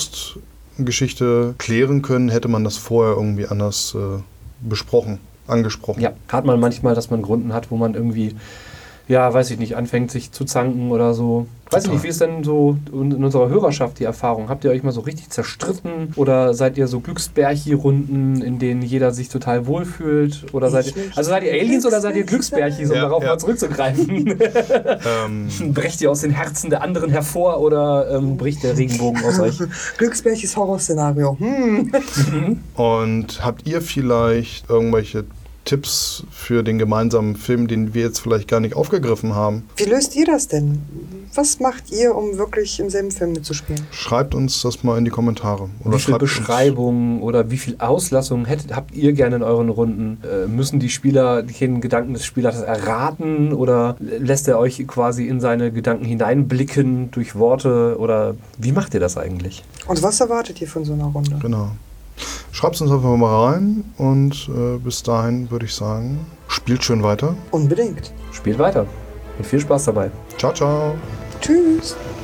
Frustgeschichte klären können, hätte man das vorher irgendwie anders äh, besprochen, angesprochen. Ja, hat man manchmal, dass man Gründen hat, wo man irgendwie, ja, weiß ich nicht, anfängt sich zu zanken oder so. Weiß ich nicht, wie ist denn so in unserer Hörerschaft die Erfahrung? Habt ihr euch mal so richtig zerstritten? Oder seid ihr so Glücksbärchi-Runden, in denen jeder sich total wohlfühlt? Oder seid ihr, also seid ihr Aliens oder seid ihr Glücksbärchis, um ja, darauf ja. mal zurückzugreifen? ähm. Brecht ihr aus den Herzen der anderen hervor oder ähm, bricht der Regenbogen aus euch? Glücksbärchis Horrorszenario. Hm. Und habt ihr vielleicht irgendwelche Tipps für den gemeinsamen Film, den wir jetzt vielleicht gar nicht aufgegriffen haben. Wie löst ihr das denn? Was macht ihr, um wirklich im selben Film mitzuspielen? Schreibt uns das mal in die Kommentare. Oder wie viel schreibt Beschreibungen oder wie viel Auslassungen hättet, habt ihr gerne in euren Runden? Äh, müssen die Spieler den Gedanken des Spielers erraten oder lässt er euch quasi in seine Gedanken hineinblicken durch Worte? Oder wie macht ihr das eigentlich? Und was erwartet ihr von so einer Runde? Genau. Schreibt es uns einfach mal rein und äh, bis dahin würde ich sagen, spielt schön weiter. Unbedingt. Spielt weiter und viel Spaß dabei. Ciao, ciao. Tschüss.